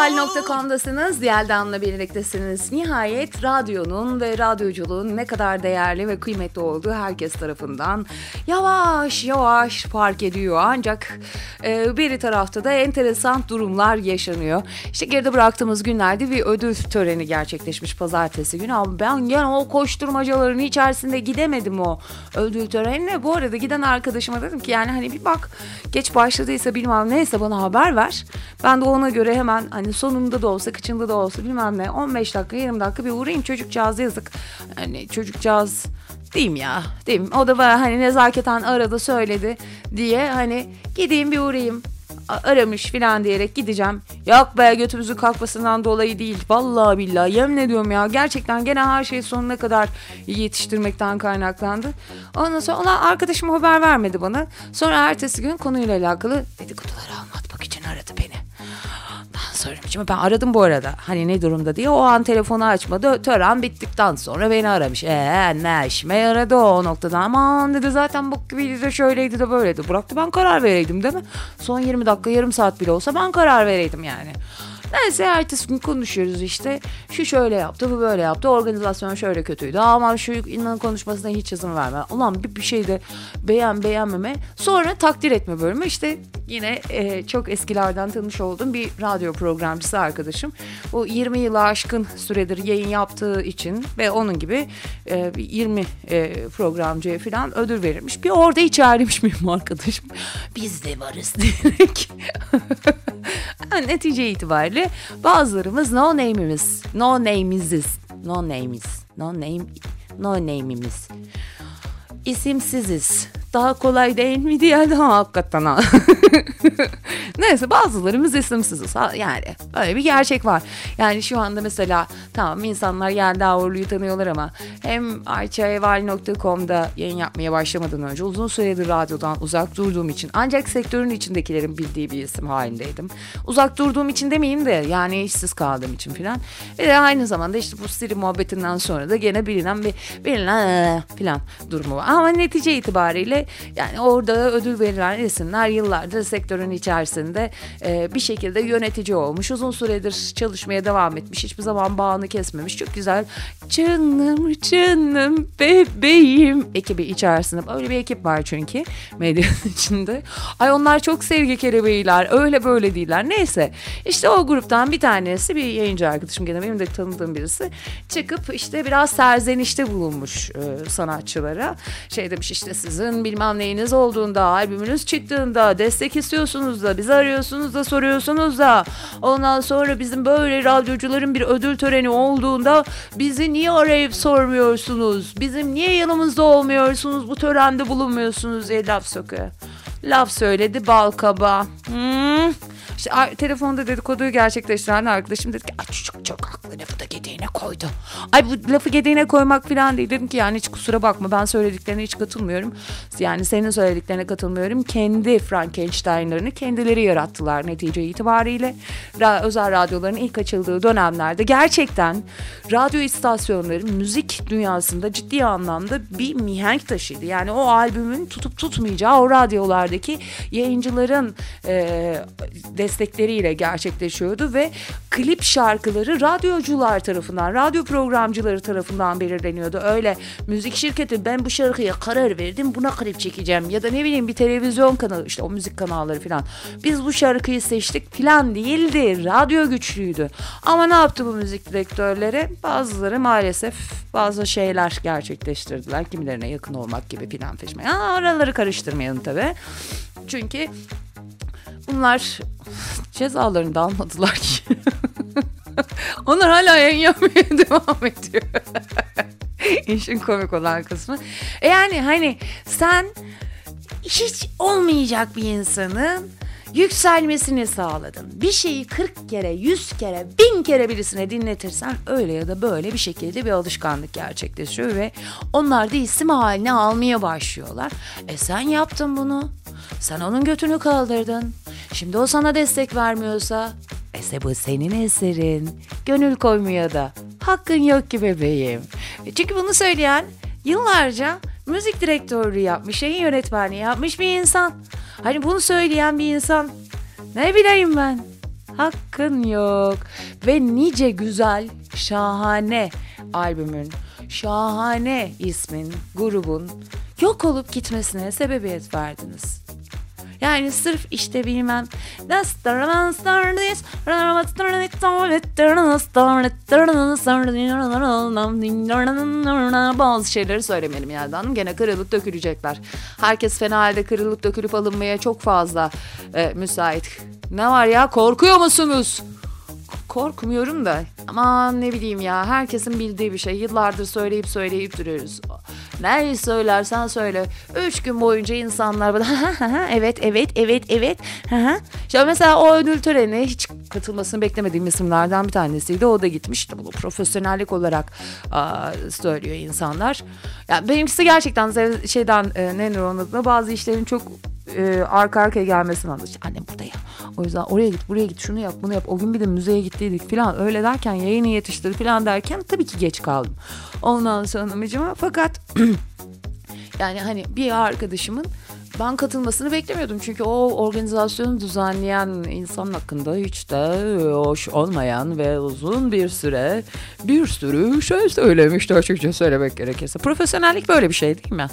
AçEval.com'dasınız. Yeldan'la birliktesiniz. Nihayet radyonun ve radyoculuğun ne kadar değerli ve kıymetli olduğu herkes tarafından yavaş yavaş fark ediyor. Ancak bir tarafta da enteresan durumlar yaşanıyor. İşte geride bıraktığımız günlerde bir ödül töreni gerçekleşmiş pazartesi günü. Ama ben gene o koşturmacaların içerisinde gidemedim o ödül törenine. Bu arada giden arkadaşıma dedim ki yani hani bir bak, geç başladıysa bilmem neyse bana haber ver. Ben de ona göre hemen hani sonunda da olsa kıçında da olsa bilmem ne 15 dakika 20 dakika bir uğrayayım, çocukcağız yazık. Hani çocukcağız diyeyim ya, diyeyim. O da bana hani nezaketen aradı söyledi diye hani gideyim bir uğrayayım. Aramış filan diyerek gideceğim. Yok be, götümüzün kalkmasından dolayı değil. Vallahi billahi yemin ediyorum ya. Gerçekten gene her şey sonuna kadar yetiştirmekten kaynaklandı. Ondan sonra arkadaşım haber vermedi bana. Sonra ertesi gün konuyla alakalı dedikoduları anlatmak için aradı beni. Şimdi ben aradım bu arada. Hani ne durumda diye. O an telefonu açmadı. Tören bittikten sonra beni aramış. Ne işime yaradı o noktada. Aman dedi, zaten bu gibiydi de şöyleydi de böyleydi. Bıraktı ben karar vereydim değil mi? Son 20 dakika yarım saat bile olsa ben karar vereydim yani. Neyse ertesi gün konuşuyoruz işte. Şu şöyle yaptı, bu böyle yaptı. Organizasyon şöyle kötüydü. Aman şu inan konuşmasına hiç izin verme. Ulan bir şey de beğenmeme. Sonra takdir etme bölümü. İşte yine çok eskilerden tanış olduğum bir radyo programcısı arkadaşım. O 20 yılı aşkın süredir yayın yaptığı için ve onun gibi 20 programcıya falan ödül verilmiş. Bir orada içerlemiş benim arkadaşım. Biz de varız diyerek. Netice itibariyle bazılarımız no name'imiz. İsimsiziz. Daha kolay değil mi diye de hakikaten ha. Neyse bazılarımız isimsiziz. Yani öyle bir gerçek var. Yani şu anda mesela tamam insanlar Yelda Uğurlu'yu tanıyorlar ama hem AçEval.com'da yayın yapmaya başlamadan önce uzun süredir radyodan uzak durduğum için ancak sektörün içindekilerin bildiği bir isim halindeydim. Uzak durduğum için demeyeyim de yani işsiz kaldığım için filan. Ve de aynı zamanda işte bu Siri muhabbetinden sonra da gene bilinen filan durumu var. Ama netice itibariyle yani orada ödül verilen isimler yıllardır sektörün içerisinde bir şekilde yönetici olmuş. Uzun süredir çalışmaya devam etmiş. Hiçbir zaman bağını kesmemiş. Çok güzel canım bebeğim ekibi içerisinde. Öyle bir ekip var çünkü medyanın içinde. Ay onlar çok sevgi kelebeğiler. Öyle böyle değiller. Neyse işte o gruptan bir tanesi bir yayıncı arkadaşım, gene benim de tanıdığım birisi, çıkıp işte biraz serzenişte bulunmuş sanatçılara. Şey demiş işte sizin bilmem neyiniz olduğunda, albümünüz çıktığında destek istiyorsunuz da bizi arıyorsunuz da soruyorsunuz da ondan sonra bizim böyle radyocuların bir ödül töreni olduğunda bizi niye arayıp sormuyorsunuz? Bizim niye yanımızda olmuyorsunuz? Bu törende bulunmuyorsunuz diye laf sokuyor. Laf söyledi bal kabağı. İşte telefonda dedikoduyu gerçekleştiren arkadaşım dedi ki çok haklı, lafı da gediğine koydu. Ay bu lafı gediğine koymak falan değil. Dedim ki yani hiç kusura bakma, ben söylediklerine hiç katılmıyorum. Yani senin söylediklerine katılmıyorum. Kendi Frankenstein'larını kendileri yarattılar netice itibariyle. Özel radyoların ilk açıldığı dönemlerde gerçekten radyo istasyonları müzik dünyasında ciddi anlamda bir mihenk taşıydı. Yani o albümün tutup tutmayacağı o radyolardaki yayıncıların destekleriyle gerçekleşiyordu ve klip şarkıları radyocular tarafından, radyo programcıları tarafından belirleniyordu. Öyle müzik şirketi ben bu şarkıya karar verdim, buna klip çekeceğim ya da ne bileyim bir televizyon kanalı, işte o müzik kanalları falan. Biz bu şarkıyı seçtik falan değildi. Radyo güçlüydü. Ama ne yaptı bu müzik direktörleri? Bazıları maalesef bazı şeyler gerçekleştirdiler. Kimilerine yakın olmak gibi falan feşme. Araları karıştırmayalım tabii. Çünkü bunlar cezalarını da almadılar ki. Onlar hala yayın yapmaya devam ediyor. İşin komik olan kısmı. Yani hani sen hiç olmayacak bir insanın yükselmesini sağladın. Bir şeyi 40 kere, 100 kere, 1000 kere birisine dinletirsen öyle ya da böyle bir şekilde bir alışkanlık gerçekleşiyor ve onlar da isim haline almaya başlıyorlar. Sen yaptın bunu. Sen onun götünü kaldırdın. Şimdi o sana destek vermiyorsa bu senin eserin. Gönül koymaya da hakkın yok ki bebeğim. Çünkü bunu söyleyen yıllarca müzik direktörlüğü yapmış, yayın yönetmenliği yapmış bir insan. Hani bunu söyleyen bir insan, ne bileyim ben. hakkın yok. Ve nice güzel, şahane albümün, şahane ismin, grubun yok olup gitmesine sebebiyet verdiniz. Yani sırf işte bilmem bazı şeyleri söylemeyelim yani. Gene kırılıp dökülecekler. Herkes fena halde kırılıp dökülüp alınmaya çok fazla müsait. Ne var ya, korkuyor musunuz? Korkmuyorum da aman ne bileyim ya, herkesin bildiği bir şey. Yıllardır söyleyip duruyoruz. Neyi söylersen söyle. 3 gün boyunca insanlar bana evet. İşte mesela o ödül törenine hiç katılmasını beklemediğim isimlerden bir tanesiydi. O da gitmişti. Bunu profesyonellik olarak söylüyor insanlar. Yani benimkisi gerçekten nedir onun adına, bazı işlerin çok arka arkaya gelmesini anlatıyor. Annem burada ya. O yüzden oraya git, buraya git, şunu yap, bunu yap. O gün bir de müzeye gittiydik falan. Öyle derken, yayını yetiştir falan derken tabii ki geç kaldım. Ondan sonra fakat yani hani bir arkadaşımın ben katılmasını beklemiyordum. Çünkü o organizasyonu düzenleyen insan hakkında hiç de hoş olmayan ve uzun bir sürü şey söylemişti, açıkça söylemek gerekirse. Profesyonellik böyle bir şey değil mi?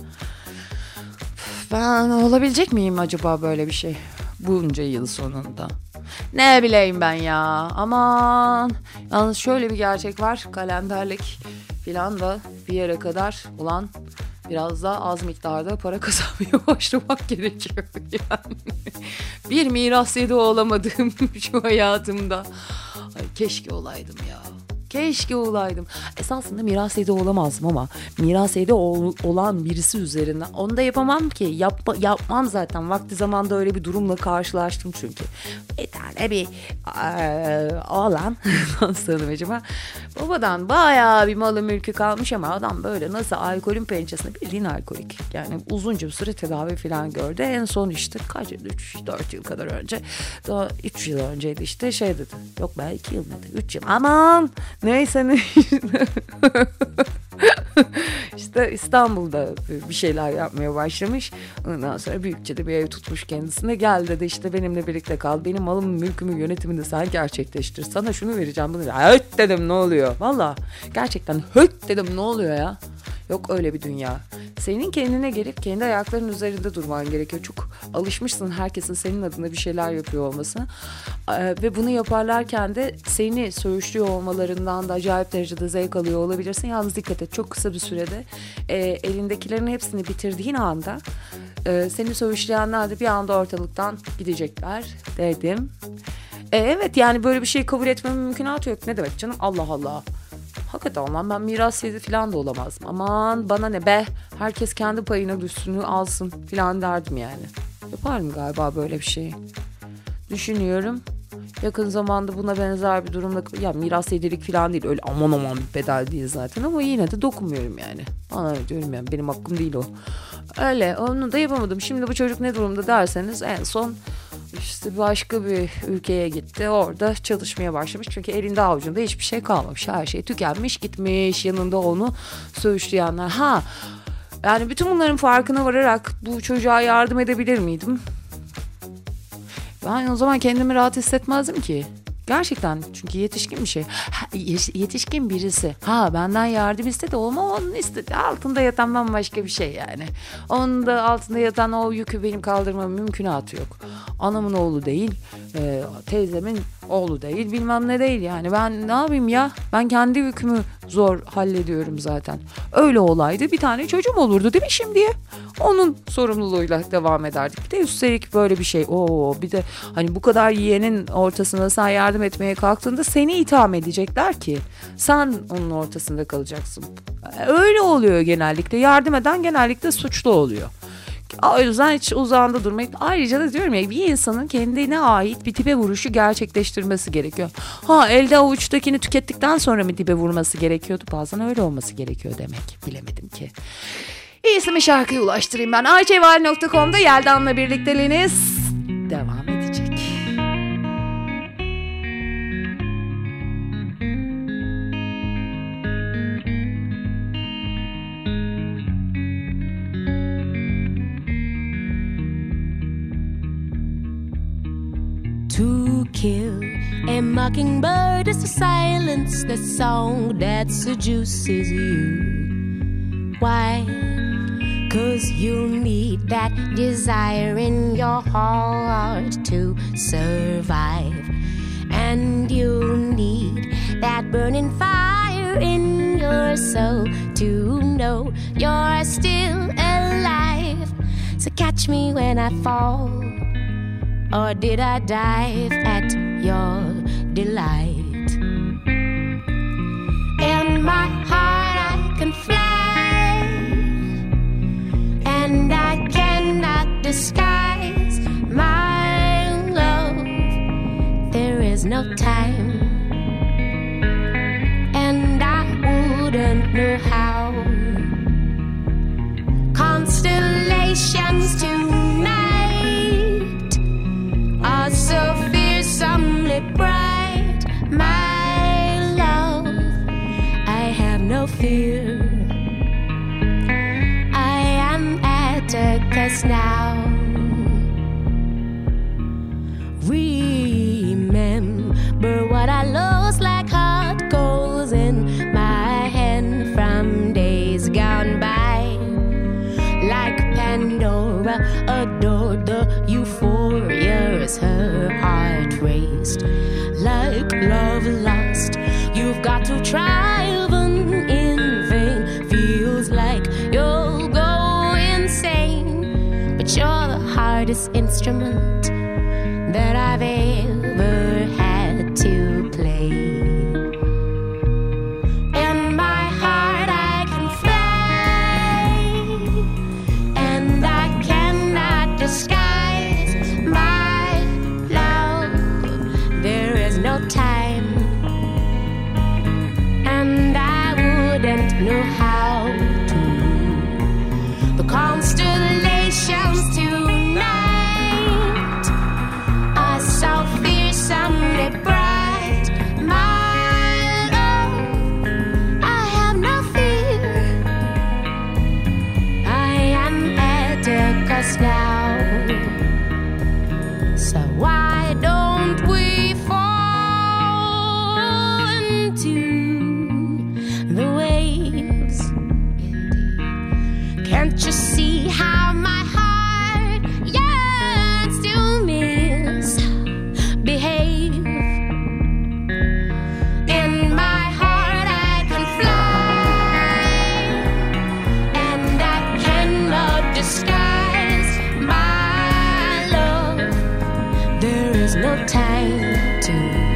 Ben olabilecek miyim acaba böyle bir şey bunca yıl sonunda? Ne bileyim ben ya. Aman. Yalnız şöyle bir gerçek var. Kalenderlik filan da bir yere kadar olan biraz da az miktarda para kazanmaya başlamak gerekiyor yani. Bir miras yedi olamadığım şu hayatımda. Ay, keşke olaydım ya. Keşke olaydım. Esasında miras yedi olamazdım ama miras yedi olan birisi üzerinden onu da yapamam ki. Yapmam zaten. Vakti zamanda öyle bir durumla karşılaştım çünkü. Bir tane bir oğlan nasıl acaba? Babadan bayağı bir malı mülkü kalmış ama adam böyle nasıl alkolün pençesinde, bildiğin alkolik. Yani uzunca bir süre tedavi falan gördü. En son işte kaç 3-4 yıl kadar önce, daha 3 yıl önceydi işte şey dedi. Yok be 2 yıl dedi. 3 yıl. Aman neyse ne. İşte İstanbul'da bir şeyler yapmaya başlamış. Ondan sonra büyükçe de bir ev tutmuş kendisine. Gel dedi işte benimle birlikte kal. Benim malım mülkümü yönetimini sen gerçekleştir. Sana şunu vereceğim, bunu vereceğim. Höt dedim, ne oluyor? Valla gerçekten höt dedim, ne oluyor ya? Yok öyle bir dünya. Senin kendine gelip kendi ayaklarının üzerinde durman gerekiyor. Çok alışmışsın herkesin senin adına bir şeyler yapıyor olmasına. Ve bunu yaparlarken de seni söğüşlüyor olmalarından da acayip derecede zevk alıyor olabilirsin. Yalnız dikkat et, çok kısa bir sürede elindekilerin hepsini bitirdiğin anda seni söğüşleyenler de bir anda ortalıktan gidecekler dedim. Evet yani böyle bir şey kabul etmemin mümkünatı yok. Ne demek canım, Allah Allah. Hakikaten lan, ben miras yedi falan da olamazdım. Aman bana ne be, herkes kendi payına düşsünü alsın falan derdim yani. Yapardım galiba böyle bir şeyi. Düşünüyorum. Yakın zamanda buna benzer bir durumda, ya miras yedilik falan değil, öyle aman bir bedel değil zaten, ama yine de dokunmuyorum yani. Bana diyorum yani, benim hakkım değil o. Öyle, onu da yapamadım. Şimdi bu çocuk ne durumda derseniz, en son İşte başka bir ülkeye gitti. Orada çalışmaya başlamış. Çünkü elinde avucunda hiçbir şey kalmamış. Her şey tükenmiş gitmiş. Yanında onu söğüşleyenler. Yani bütün bunların farkına vararak bu çocuğa yardım edebilir miydim? Ben o zaman kendimi rahat hissetmezdim ki. Gerçekten, çünkü yetişkin bir şey. Yetişkin birisi. Benden yardım istedi ama onun istedi. Altında yatan bambaşka bir şey yani. Onun da altında yatan o yükü benim kaldırmam mümkünatı yok. Anamın oğlu değil, teyzemin oğlu değil, bilmem ne değil yani. Ben ne yapayım ya? Ben kendi yükümü zor hallediyorum zaten. Öyle olaydı bir tane çocuğum olurdu değil mi şimdiye? Onun sorumluluğuyla devam ederdik. Bir de üstelik böyle bir şey. Bir de hani bu kadar yiyenin ortasında sen yardım etmeye kalktığında seni itham edecekler ki. Sen onun ortasında kalacaksın. Öyle oluyor genellikle. Yardım eden genellikle suçlu oluyor. O yüzden hiç uzağında durmayıp, ayrıca da diyorum ya, bir insanın kendine ait bir dibe vuruşu gerçekleştirmesi gerekiyor. Elde avuçtakini tükettikten sonra mı dibe vurması gerekiyordu? Bazen öyle olması gerekiyor demek. Bilemedim ki. İyisi mi şarkıyı ulaştırayım ben. ayçeval.com'da Yeldan'la birlikteliğiniz devam edecek. To kill A mockingbird is to silence the song that seduces you. Why? 'Cause you need that desire in your heart to survive. And you need that burning fire in your soul to know you're still alive. So catch me when I fall, or did I dive at your delight? In my heart I can fly, and I cannot disguise my love. There is no time, and I wouldn't know how. Constellations tonight are so fearsomely bright, my love. I have no fear. I am Atticus now. Remember what I lost like hot coals in my hand from days gone by. Like Pandora adored the euphoria as her heart raced. Like love lost, you've got to try even in vain. Feels like you'll go insane, but you're the hardest instrument that I've ever had to play. In my heart I can fly, and I cannot disguise my love. There is no time, and I wouldn't know how to. The constellations tonight are so fearsomely bright, my love. I have no fear. I am Atticus now. So why don't we fall into the waves? Can't you see how my heart yearns to misbehave? In my heart I can fly, and I cannot disguise my love. There is no time to,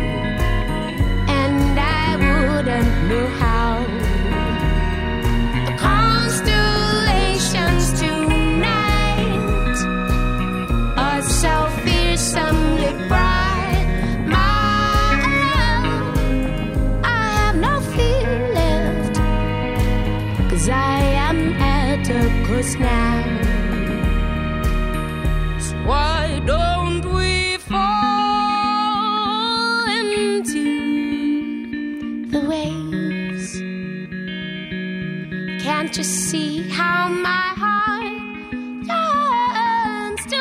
and I wouldn't know how. The constellations tonight are so fearsomely bright, my love. I have no fear left, 'cause I am Atticus now. So why don't we fall into the waves? Can't you see how my heart yearns to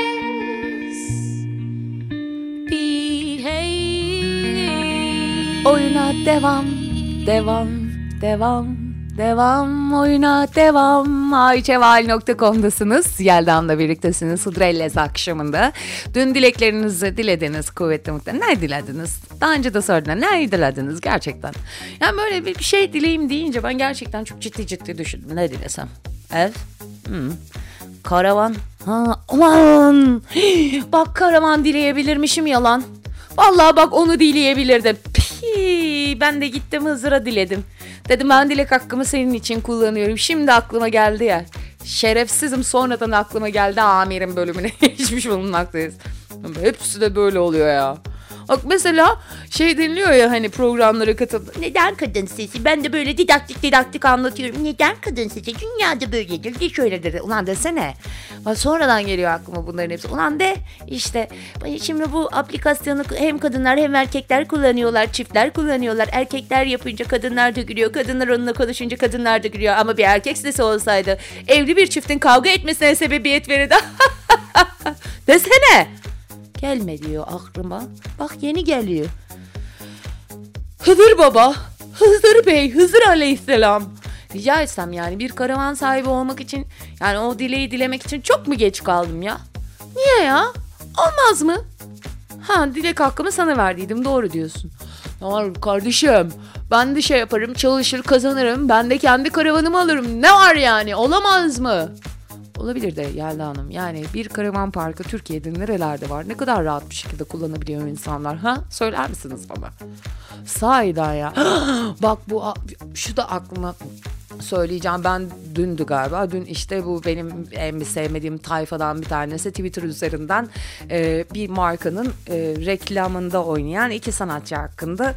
misbehave? Oyuna devam, devam, devam, devam, oyuna devam. ayçeval.com'dasınız. Yeldan'la birliktesiniz Hıdrellez akşamında. Dün dileklerinizi dilediniz kuvvetli muhtemelen. Ne dilediniz? Daha önce de sordum. Ne dilediniz gerçekten? Yani böyle bir şey dileyim deyince ben gerçekten çok ciddi düşündüm. Ne dilesem? Ev? Karavan? Ha, aman! Bak karavan dileyebilirmişim yalan. Vallahi bak onu dileyebilirdim. Ben de gittim Hızır'a diledim. Dedim ben dilek hakkımı senin için kullanıyorum. Şimdi aklıma geldi ya. Şerefsizim sonradan aklıma geldi amirim bölümüne geçmiş bulunmaktayız. Hepsi de böyle oluyor ya. Bak mesela şey deniliyor ya hani programlara katıldı. Neden kadın sesi? Ben de böyle didaktik anlatıyorum. Neden kadın sesi? Dünyada böyledir de şöyledir. Ulan desene. Bak sonradan geliyor aklıma bunların hepsi. Ulan de işte şimdi bu aplikasyonu hem kadınlar hem erkekler kullanıyorlar. Çiftler kullanıyorlar. Erkekler yapınca kadınlar da gülüyor. Kadınlar onunla konuşunca kadınlar da gülüyor. Ama bir erkek sesi olsaydı evli bir çiftin kavga etmesine sebebiyet verirdi. Desene. Gelme diyor aklıma. Bak yeni geliyor. Hızır Baba, Hızır Bey, Hızır Aleyhisselam. Rica etsem yani bir karavan sahibi olmak için, yani o dileği dilemek için çok mu geç kaldım ya? Niye ya? Olmaz mı? Ha, dilek hakkımı sana verdiydim, doğru diyorsun. Tamam kardeşim, ben de şey yaparım, çalışır kazanırım, ben de kendi karavanımı alırım. Ne var yani, olamaz mı? Olabilir de Yelda Hanım, yani bir karavan parkı Türkiye'de nerelerde var? Ne kadar rahat bir şekilde kullanabiliyor insanlar, ha? Söyler misiniz bana? Sahiden ya. Bak şu da aklıma söyleyeceğim. Ben dündü galiba. Dün işte bu benim en sevmediğim tayfadan bir tanesi Twitter üzerinden bir markanın reklamında oynayan iki sanatçı hakkında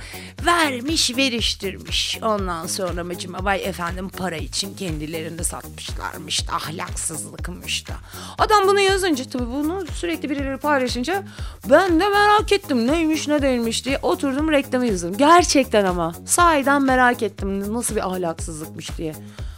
veriştirmiş. Ondan sonra vay efendim para için kendilerini satmışlarmış da, ahlaksızlıkmış da. Adam bunu yazınca, tabii bunu sürekli birileri paylaşınca ben de merak ettim neymiş ne değilmiş diye oturdum reklamı izledim. Gerçekten ama sahiden merak ettim nasıl bir ahlaksızlıkmış diye.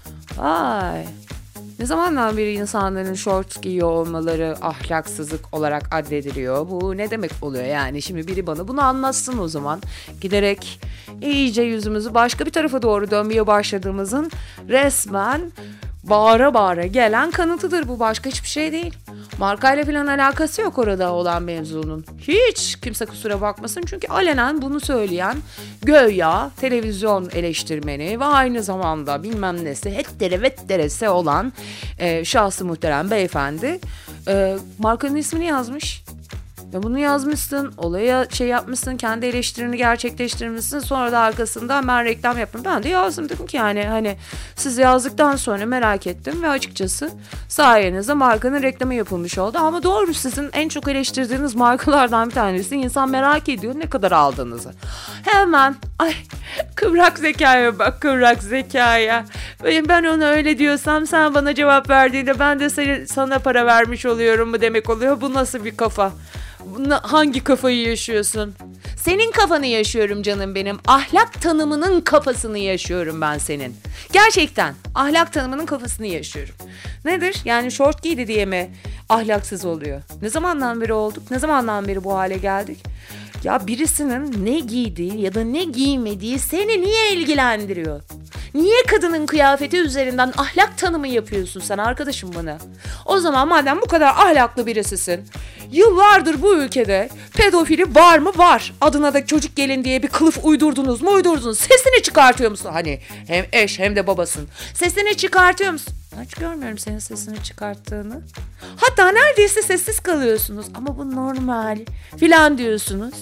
Ay, ne zamandan beri insanların şort giyiyor olmaları ahlaksızlık olarak addediliyor. Bu ne demek oluyor yani? Şimdi biri bana bunu anlatsın o zaman. Giderek iyice yüzümüzü başka bir tarafa doğru dönmeye başladığımızın resmen bağıra bağıra gelen kanıtıdır bu. Başka hiçbir şey değil. Markayla falan alakası yok orada olan mevzunun. Hiç kimse kusura bakmasın. Çünkü alenen bunu söyleyen göya televizyon eleştirmeni ve aynı zamanda bilmem nesi hettere vetterese olan şahsı muhterem beyefendi markanın ismini yazmış. Ve bunu yazmışsın, olaya şey yapmışsın, kendi eleştirini gerçekleştirmişsin. Sonra da arkasından ben reklam yapayım. Ben de yazdım, dedim ki yani hani siz yazdıktan sonra merak ettim ve açıkçası sayenizde markanın reklamı yapılmış oldu. Ama doğru, sizin en çok eleştirdiğiniz markalardan bir tanesi. İnsan merak ediyor ne kadar aldığınızı. Hemen kıvrak zekaya bak, kıvrak zekaya. Ben ona öyle diyorsam sen bana cevap verdiğinde ben de sana para vermiş oluyorum mu demek oluyor. Bu nasıl bir kafa? Hangi kafayı yaşıyorsun? Senin kafanı yaşıyorum canım benim. Ahlak tanımının kafasını yaşıyorum ben senin. Gerçekten ahlak tanımının kafasını yaşıyorum. Nedir? Yani şort giydi diye mi ahlaksız oluyor? Ne zamandan beri olduk? Ne zamandan beri bu hale geldik? Ya birisinin ne giydiği ya da ne giymediği seni niye ilgilendiriyor? Niye kadının kıyafeti üzerinden ahlak tanımı yapıyorsun sen arkadaşım bana? O zaman madem bu kadar ahlaklı birisisin, yıllardır bu ülkede pedofili var mı? Var. Adına da çocuk gelin diye bir kılıf uydurdunuz mu? Uydurdunuz. Sesini çıkartıyor musun? Hani hem eş hem de babasın. Sesini çıkartıyor musun? Hiç görmüyorum senin sesini çıkarttığını. Hatta neredeyse sessiz kalıyorsunuz. Ama bu normal filan diyorsunuz.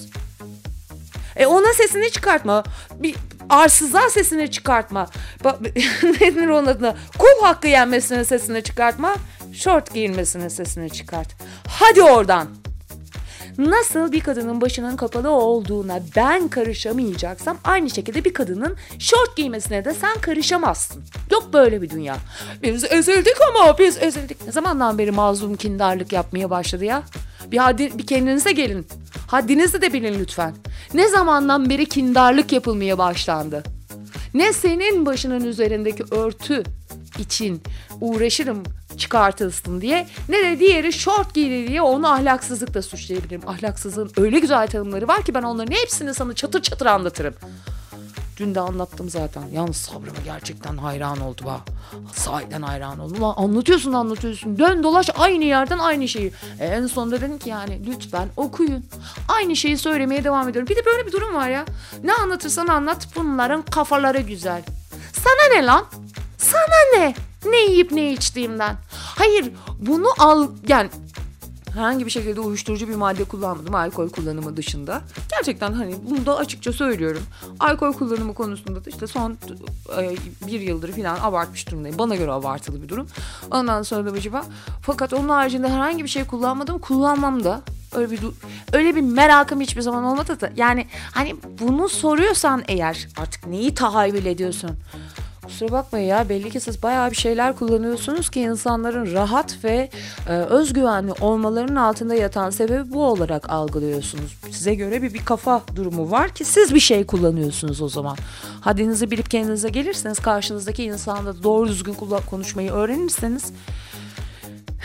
Ona sesini çıkartma. Bir arsızlığa sesini çıkartma. Nedir onun adına? Kul hakkı yenmesine sesini çıkartma. Şort giyilmesine sesini çıkart. Hadi oradan. Nasıl bir kadının başının kapalı olduğuna ben karışamayacaksam aynı şekilde bir kadının şort giymesine de sen karışamazsın. Yok böyle bir dünya. Biz ezildik ama biz ezildik. Ne zamandan beri mazlum kindarlık yapmaya başladı ya? Bir kendinize gelin. Haddinizi de bilin lütfen. Ne zamandan beri kindarlık yapılmaya başlandı? Ne senin başının üzerindeki örtü için uğraşırım çıkartılsın diye, ne de diğeri şort giydi diye onu ahlaksızlıkla suçlayabilirim. Ahlaksızlığın öyle güzel tanımları var ki ben onların hepsini sana çatır çatır anlatırım. Dün de anlattım zaten. Yalnız sabrıma gerçekten hayran oldum ha. Sahiden hayran oldum. Ulan anlatıyorsun. Dön dolaş aynı yerden aynı şeyi. En sonunda dedim ki yani lütfen okuyun. Aynı şeyi söylemeye devam ediyorum. Bir de böyle bir durum var ya. Ne anlatırsan anlat, bunların kafaları güzel. Sana ne lan? Sana ne? Ne yiyip ne içtiğimden. Hayır, bunu al yani herhangi bir şekilde uyuşturucu bir madde kullanmadım alkol kullanımı dışında. Gerçekten hani bunu da açıkça söylüyorum. Alkol kullanımı konusunda da işte son bir yıldır falan abartmış durumdayım. Bana göre abartılı bir durum. Ondan sonra da acaba. Fakat onun haricinde herhangi bir şey kullanmadım. Kullanmam da. Öyle bir merakım hiçbir zaman olmadı da. Yani hani bunu soruyorsan eğer artık neyi tahayyül ediyorsun? Kusura bakmayın ya, belli ki siz bayağı bir şeyler kullanıyorsunuz ki insanların rahat ve özgüvenli olmalarının altında yatan sebebi bu olarak algılıyorsunuz. Size göre bir kafa durumu var ki siz bir şey kullanıyorsunuz o zaman. Haddinizi bilip kendinize gelirseniz, karşınızdaki insanla doğru düzgün konuşmayı öğrenirseniz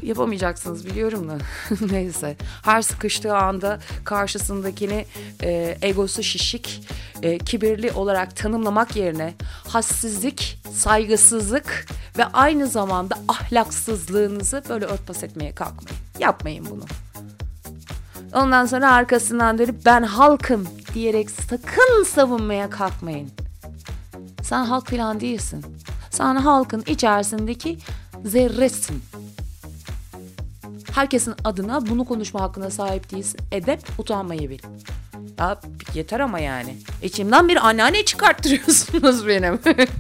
Yapamayacaksınız biliyorum da. Neyse. Her sıkıştığı anda karşısındakini egosu şişik, kibirli olarak tanımlamak yerine hassizlik, saygısızlık ve aynı zamanda ahlaksızlığınızı böyle örtbas etmeye kalkmayın. Yapmayın bunu. Ondan sonra arkasından dönüp ben halkım diyerek sakın savunmaya kalkmayın. Sen halk falan değilsin. Sen halkın içerisindeki zerresin. Herkesin adına bunu konuşma hakkına sahip değilsin. Edep, utanmayı bil. Ya yeter ama yani. İçimden bir anneanne çıkarttırıyorsunuz benim.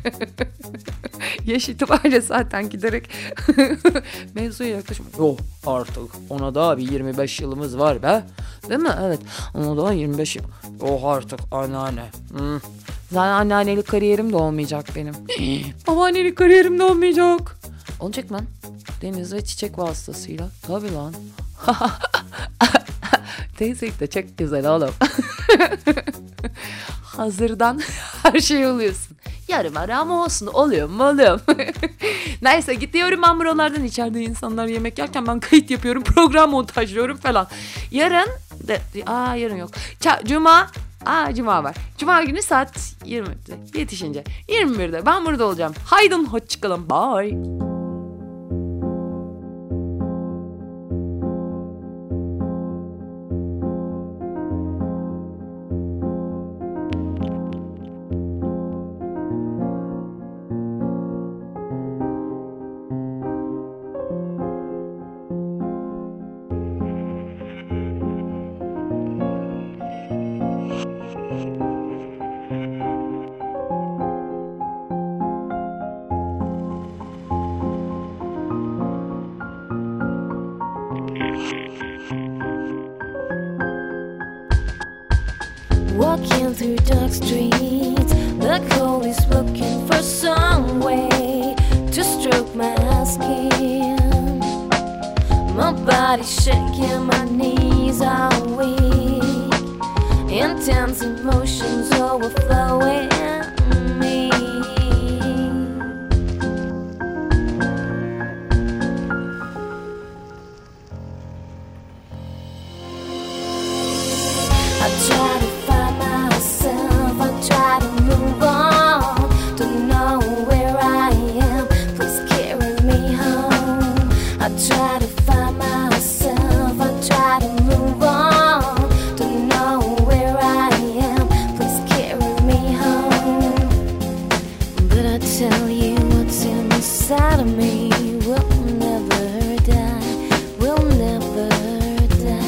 Yaş itibariyle zaten giderek mevzuya yaklaşmak. Yok artık ona daha bir 25 yılımız var be. Değil mi? Evet. Ona daha 25 yıl. Yok artık anneanne. Zaten anneannelik kariyerim de olmayacak benim. Babaannelik kariyerim de olmayacak. Olacak lan. Deniz ve çiçek vasıtasıyla. Tabii lan. Teyzek de çok güzel oğlum. Hazırdan her şey oluyorsun. Yarım ara ama olsun. Oluyor mu? Oluyor. Neyse gidiyorum ben buralardan. İçeride insanlar yemek yerken ben kayıt yapıyorum. Program montajlıyorum falan. Yarın yarın yok. Cuma. Cuma var. Cuma günü saat 20'de yetişince. 21'de ben burada olacağım. Haydın hoşçakalın. Bye. Walking through dark streets, the cold is looking for some way to stroke my skin. My body's shaking, my knees are weak. Intense emotions overflowing me. I try to find myself, I try to move on, to know where I am, please carry me home. I try to find myself, I try to move on, to know where I am, please carry me home. But I tell you what's inside of me will never die, will never die.